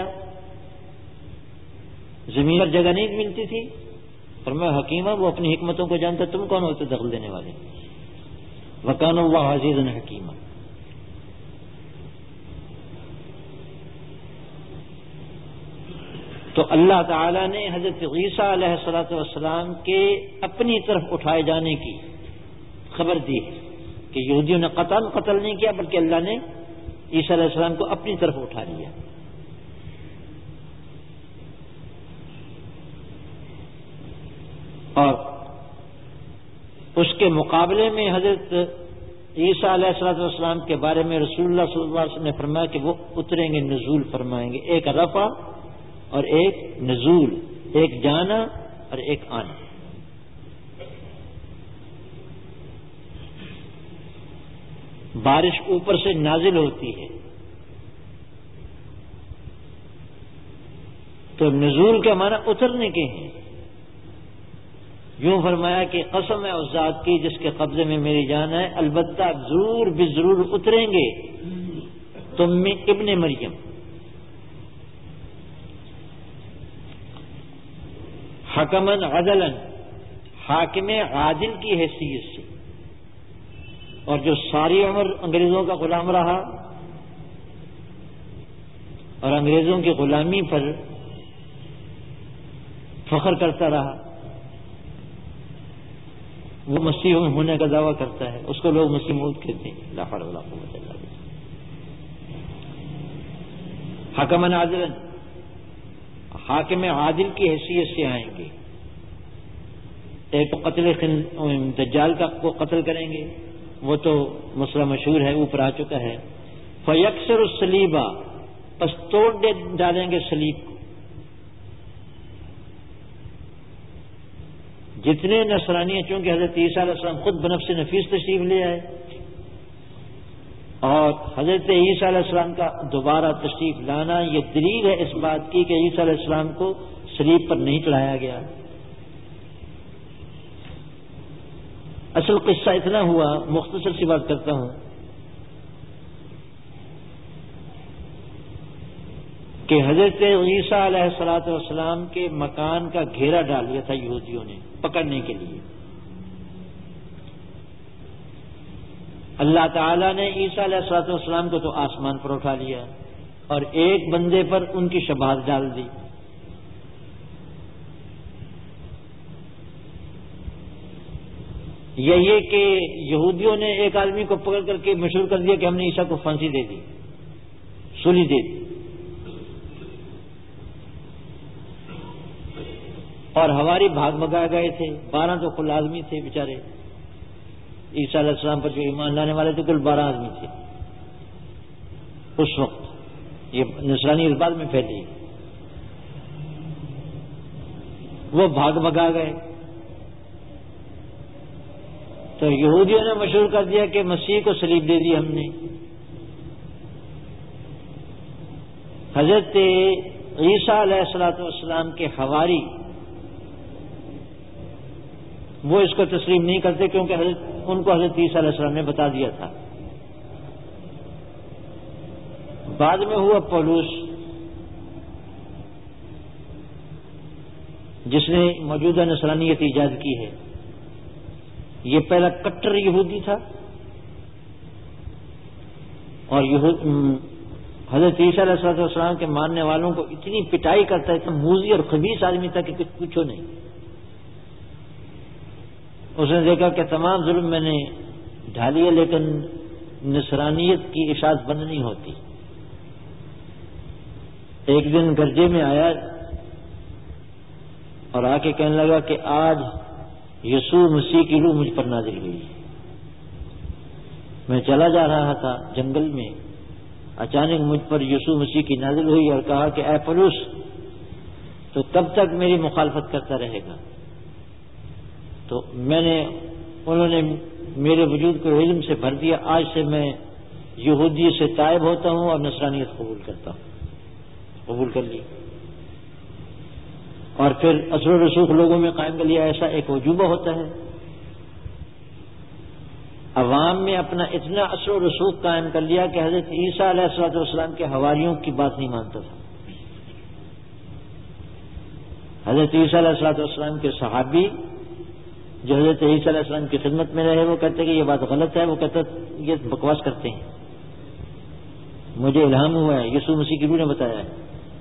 زمین پر جگہ نہیں ملتی تھی. فرمایا حکیمہ، وہ اپنی حکمتوں کو جانتا، تم کون ہوتے دخل دینے والے. وکان اللہ عزیز حکیمہ. تو اللہ تعالیٰ نے حضرت عیسیٰ علیہ الصلوۃ والسلام کے اپنی طرف اٹھائے جانے کی خبر دی ہے کہ یہودیوں نے قتل قتل نہیں کیا، بلکہ اللہ نے عیسیٰ علیہ السلام کو اپنی طرف اٹھا لیا. اور اس کے مقابلے میں حضرت عیسیٰ علیہ الصلوۃ والسلام کے بارے میں رسول اللہ صلی اللہ علیہ وسلم نے فرمایا کہ وہ اتریں گے، نزول فرمائیں گے، ایک رفع اور ایک نزول، ایک جانا اور ایک آنا۔ بارش اوپر سے نازل ہوتی ہے تو نزول کے معنی اترنے کے ہیں۔ یوں فرمایا کہ قسم ہے اس ذات کی جس کے قبضے میں میری جان ہے، البتہ ضرور بھی ضرور اتریں گے تم میں ابن مریم۔ حکمن عدلن، حاکم عادل کی حیثیت سے، اور جو ساری عمر انگریزوں کا غلام رہا اور انگریزوں کی غلامی پر فخر کرتا رہا، وہ مسیح ہونے کا دعویٰ کرتا ہے، اس کو لوگ مسیح موعود کہتے ہیں۔ لا حول ولا قوت الا باللہ۔ حکمن عادلن، حاکم عادل کی حیثیت سے آئیں گے۔ ایک تو قتل دجال کا کو قتل کریں گے، وہ تو مسئلہ مشہور ہے، اوپر آ چکا ہے۔ فیکسر الصلیبہ، پس توڑ ڈالیں گے صلیب کو۔ جتنے نصرانی ہیں، چونکہ حضرت عیسیٰ علیہ السلام خود بنفس نفیس تشریف لے آئے اور حضرت عیسیٰ علیہ السلام کا دوبارہ تشریف لانا یہ دلیل ہے اس بات کی کہ عیسیٰ علیہ السلام کو صلیب پر نہیں چڑھایا گیا۔ اصل قصہ اتنا ہوا، مختصر سی بات کرتا ہوں کہ حضرت عیسیٰ علیہ الصلوۃ والسلام کے مکان کا گھیرا ڈال دیا تھا یہودیوں نے پکڑنے کے لیے۔ اللہ تعالیٰ نے عیسیٰ علیہ الصلوۃ والسلام کو تو آسمان پر اٹھا لیا اور ایک بندے پر ان کی شباہت ڈال دی۔ یہ کہ یہودیوں نے ایک آدمی کو پکڑ کر کے مشہور کر دیا کہ ہم نے عیسیٰ کو پھانسی دے دی، سولی دے دی، اور ہواری بھاگ بھگا گئے تھے۔ بارہ تو کل آدمی تھے بیچارے، عیسیٰ علیہ السلام پر جو ایمان لانے والے تھے کل بارہ آدمی تھے اس وقت۔ یہ نصرانی اس بات میں پھیلی، وہ بھاگ بھگا گئے تو یہودیوں نے مشہور کر دیا کہ مسیح کو صلیب دے دی ہم نے۔ حضرت عیسیٰ علیہ الصلوۃ والسلام کے حواری وہ اس کو تسلیم نہیں کرتے، کیونکہ حضرت ان کو حضرت عیسیٰ علیہ السلام نے بتا دیا تھا۔ بعد میں ہوا پولوس، جس نے موجودہ نصرانیت ایجاد کی ہے۔ یہ پہلا کٹر یہودی تھا اور حضرت عیسیٰ علیہ السلام کے ماننے والوں کو اتنی پٹائی کرتا ہے، اتنا موذی اور خبیث آدمی تھا کہ کچھ پوچھو نہیں۔ اس نے دیکھا کہ تمام ظلم میں نے ڈھالی ہے لیکن نصرانیت کی اشاعت بند نہیں ہوتی۔ ایک دن گرجے میں آیا اور آ کے کہنے لگا کہ آج یسوع مسیح کی روح مجھ پر نازل ہوئی۔ میں چلا جا رہا تھا جنگل میں، اچانک مجھ پر یسوع مسیح کی نازل ہوئی اور کہا کہ اے پولس، تو کب تک میری مخالفت کرتا رہے گا؟ تو میں نے انہوں نے میرے وجود کو علم سے بھر دیا، آج سے میں یہودی سے تائب ہوتا ہوں اور نصرانیت قبول کرتا ہوں۔ قبول کر لی اور پھر اثر و رسوخ لوگوں میں قائم کر لیا۔ ایسا ایک وجوبہ ہوتا ہے، عوام میں اپنا اتنا اثر و رسوخ قائم کر لیا کہ حضرت عیسیٰ علیہ الصلوۃ والسلام کے حواریوں کی بات نہیں مانتا تھا۔ حضرت عیسیٰ علیہ الصلوۃ والسلام کے صحابی جو حضرت عیسیٰ علیہ السلام کی خدمت میں رہے، وہ کہتے کہ یہ بات غلط ہے، وہ کہتا یہ بکواس کرتے ہیں، مجھے الہام ہوا ہے، یسوع مسیح کی روح نے بتایا ہے۔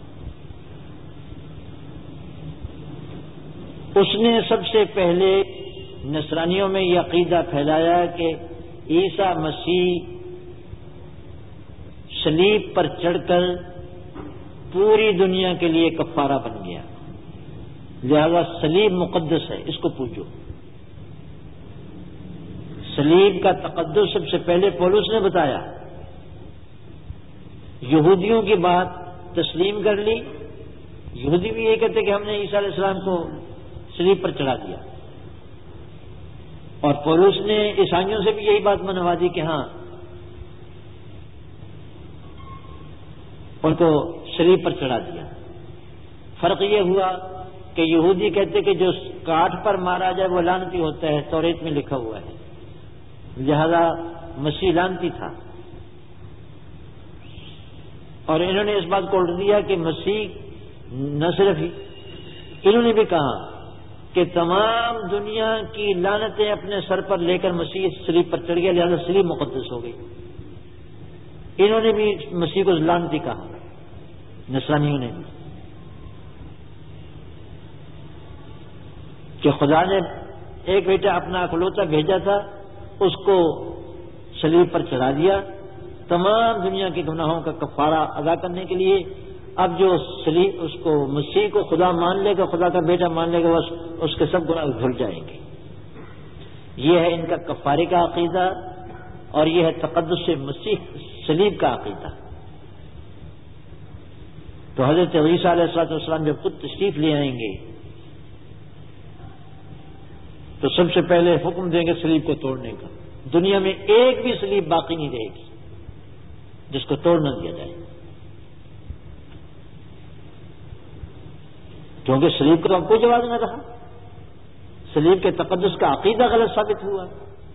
اس نے سب سے پہلے نصرانیوں میں یہ عقیدہ پھیلایا کہ عیسیٰ مسیح صلیب پر چڑھ کر پوری دنیا کے لیے کفارہ بن گیا، لہذا صلیب مقدس ہے، اس کو پوجو۔ صلیب کا تقدس سب سے پہلے پولس نے بتایا. یہودیوں کی بات تسلیم کر لی. یہودی بھی یہ کہتے کہ ہم نے عیسیٰ علیہ السلام کو صلیب پر چڑھا دیا, اور پولس نے عیسائیوں سے بھی یہی بات منوا دی کہ ہاں ان کو صلیب پر چڑھا دیا. فرق یہ ہوا کہ یہودی کہتے کہ جو کاٹھ پر مارا جائے وہ لعنتی ہوتا ہے, توریت میں لکھا ہوا ہے, لہذا مسیح لعنتی تھا. اور انہوں نے اس بات کو الٹ دیا کہ مسیح نہ صرف ہی, انہوں نے بھی کہا کہ تمام دنیا کی لعنتیں اپنے سر پر لے کر مسیح صلیب پر چڑھ گیا, لہذا صلیب مقدس ہو گئی. انہوں نے بھی مسیح کو لعنتی کہا, نصرانیوں نے بھی, کہ خدا نے ایک بیٹا اپنا اکلوتا بھیجا تھا, اس کو صلیب پر چڑھا دیا تمام دنیا کے گناہوں کا کفارہ ادا کرنے کے لیے. اب جو صلیب اس کو مسیح کو خدا مان لے گا, خدا کا بیٹا مان لے گا, بس اس کے سب گناہ دھل جائیں گے. یہ ہے ان کا کفارے کا عقیدہ, اور یہ ہے تقدس مسیح صلیب کا عقیدہ. تو حضرت عیسیٰ علیہ الصلوۃ والسلام جب خود تشریف لے آئیں گے تو سب سے پہلے حکم دیں گے صلیب کو توڑنے کا. دنیا میں ایک بھی صلیب باقی نہیں رہے گی جس کو توڑ نہ دیا جائے, کیونکہ صلیب کا کوئی جواز نہ رہا. صلیب کے تقدس کا عقیدہ غلط ثابت ہوا,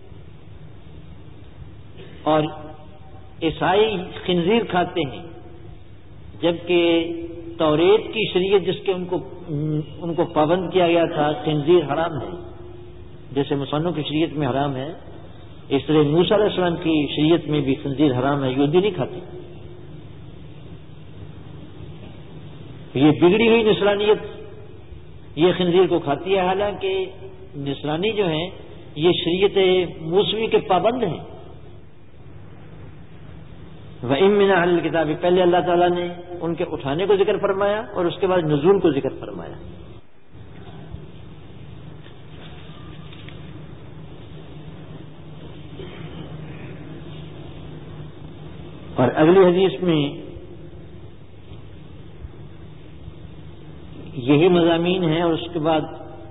اور عیسائی خنزیر کھاتے ہیں جبکہ توریت کی شریعت جس کے ان کو ان کو پابند کیا گیا تھا خنزیر حرام ہے. جیسے مسلمانوں کی شریعت میں حرام ہے, اس طرح موسیٰ علیہ السلام کی شریعت میں بھی خنزیر حرام ہے. یہودی نہیں کھاتے. یہ بگڑی ہوئی نصرانیت یہ خنزیر کو کھاتی ہے, حالانکہ نصرانی جو ہیں یہ شریعت موسوی کے پابند ہیں. وَإِن مِّنْ أَهْلِ الْكِتَابِ, پہلے اللہ تعالیٰ نے ان کے اٹھانے کو ذکر فرمایا اور اس کے بعد نزول کو ذکر فرمایا. اور اگلی حدیث میں یہی مضامین ہیں, اور اس کے بعد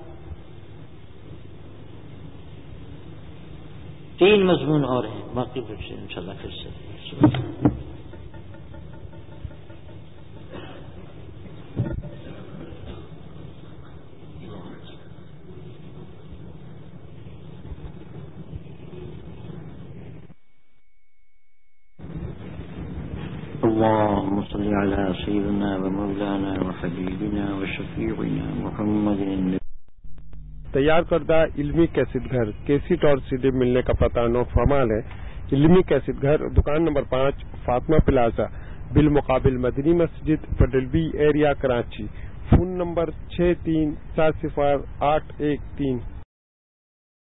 تین مضمون اور ہیں. باقی پھر سے انشاءاللہ پھر سے اللهم صل على سيدنا ومولانا وحبيبنا وشفيعنا محمد. تیار کردہ علمی کیسٹ گھر کیسٹ اور سیڈی ملنے کا پتہ نو فرمال ہے. علمی کیسٹ گھر, دکان نمبر پانچ, فاطمہ پلازا, بالمقابل مدنی مسجد, Patel B area, Karachi. Phone number چھ تین سات صفر آٹھ ایک تین.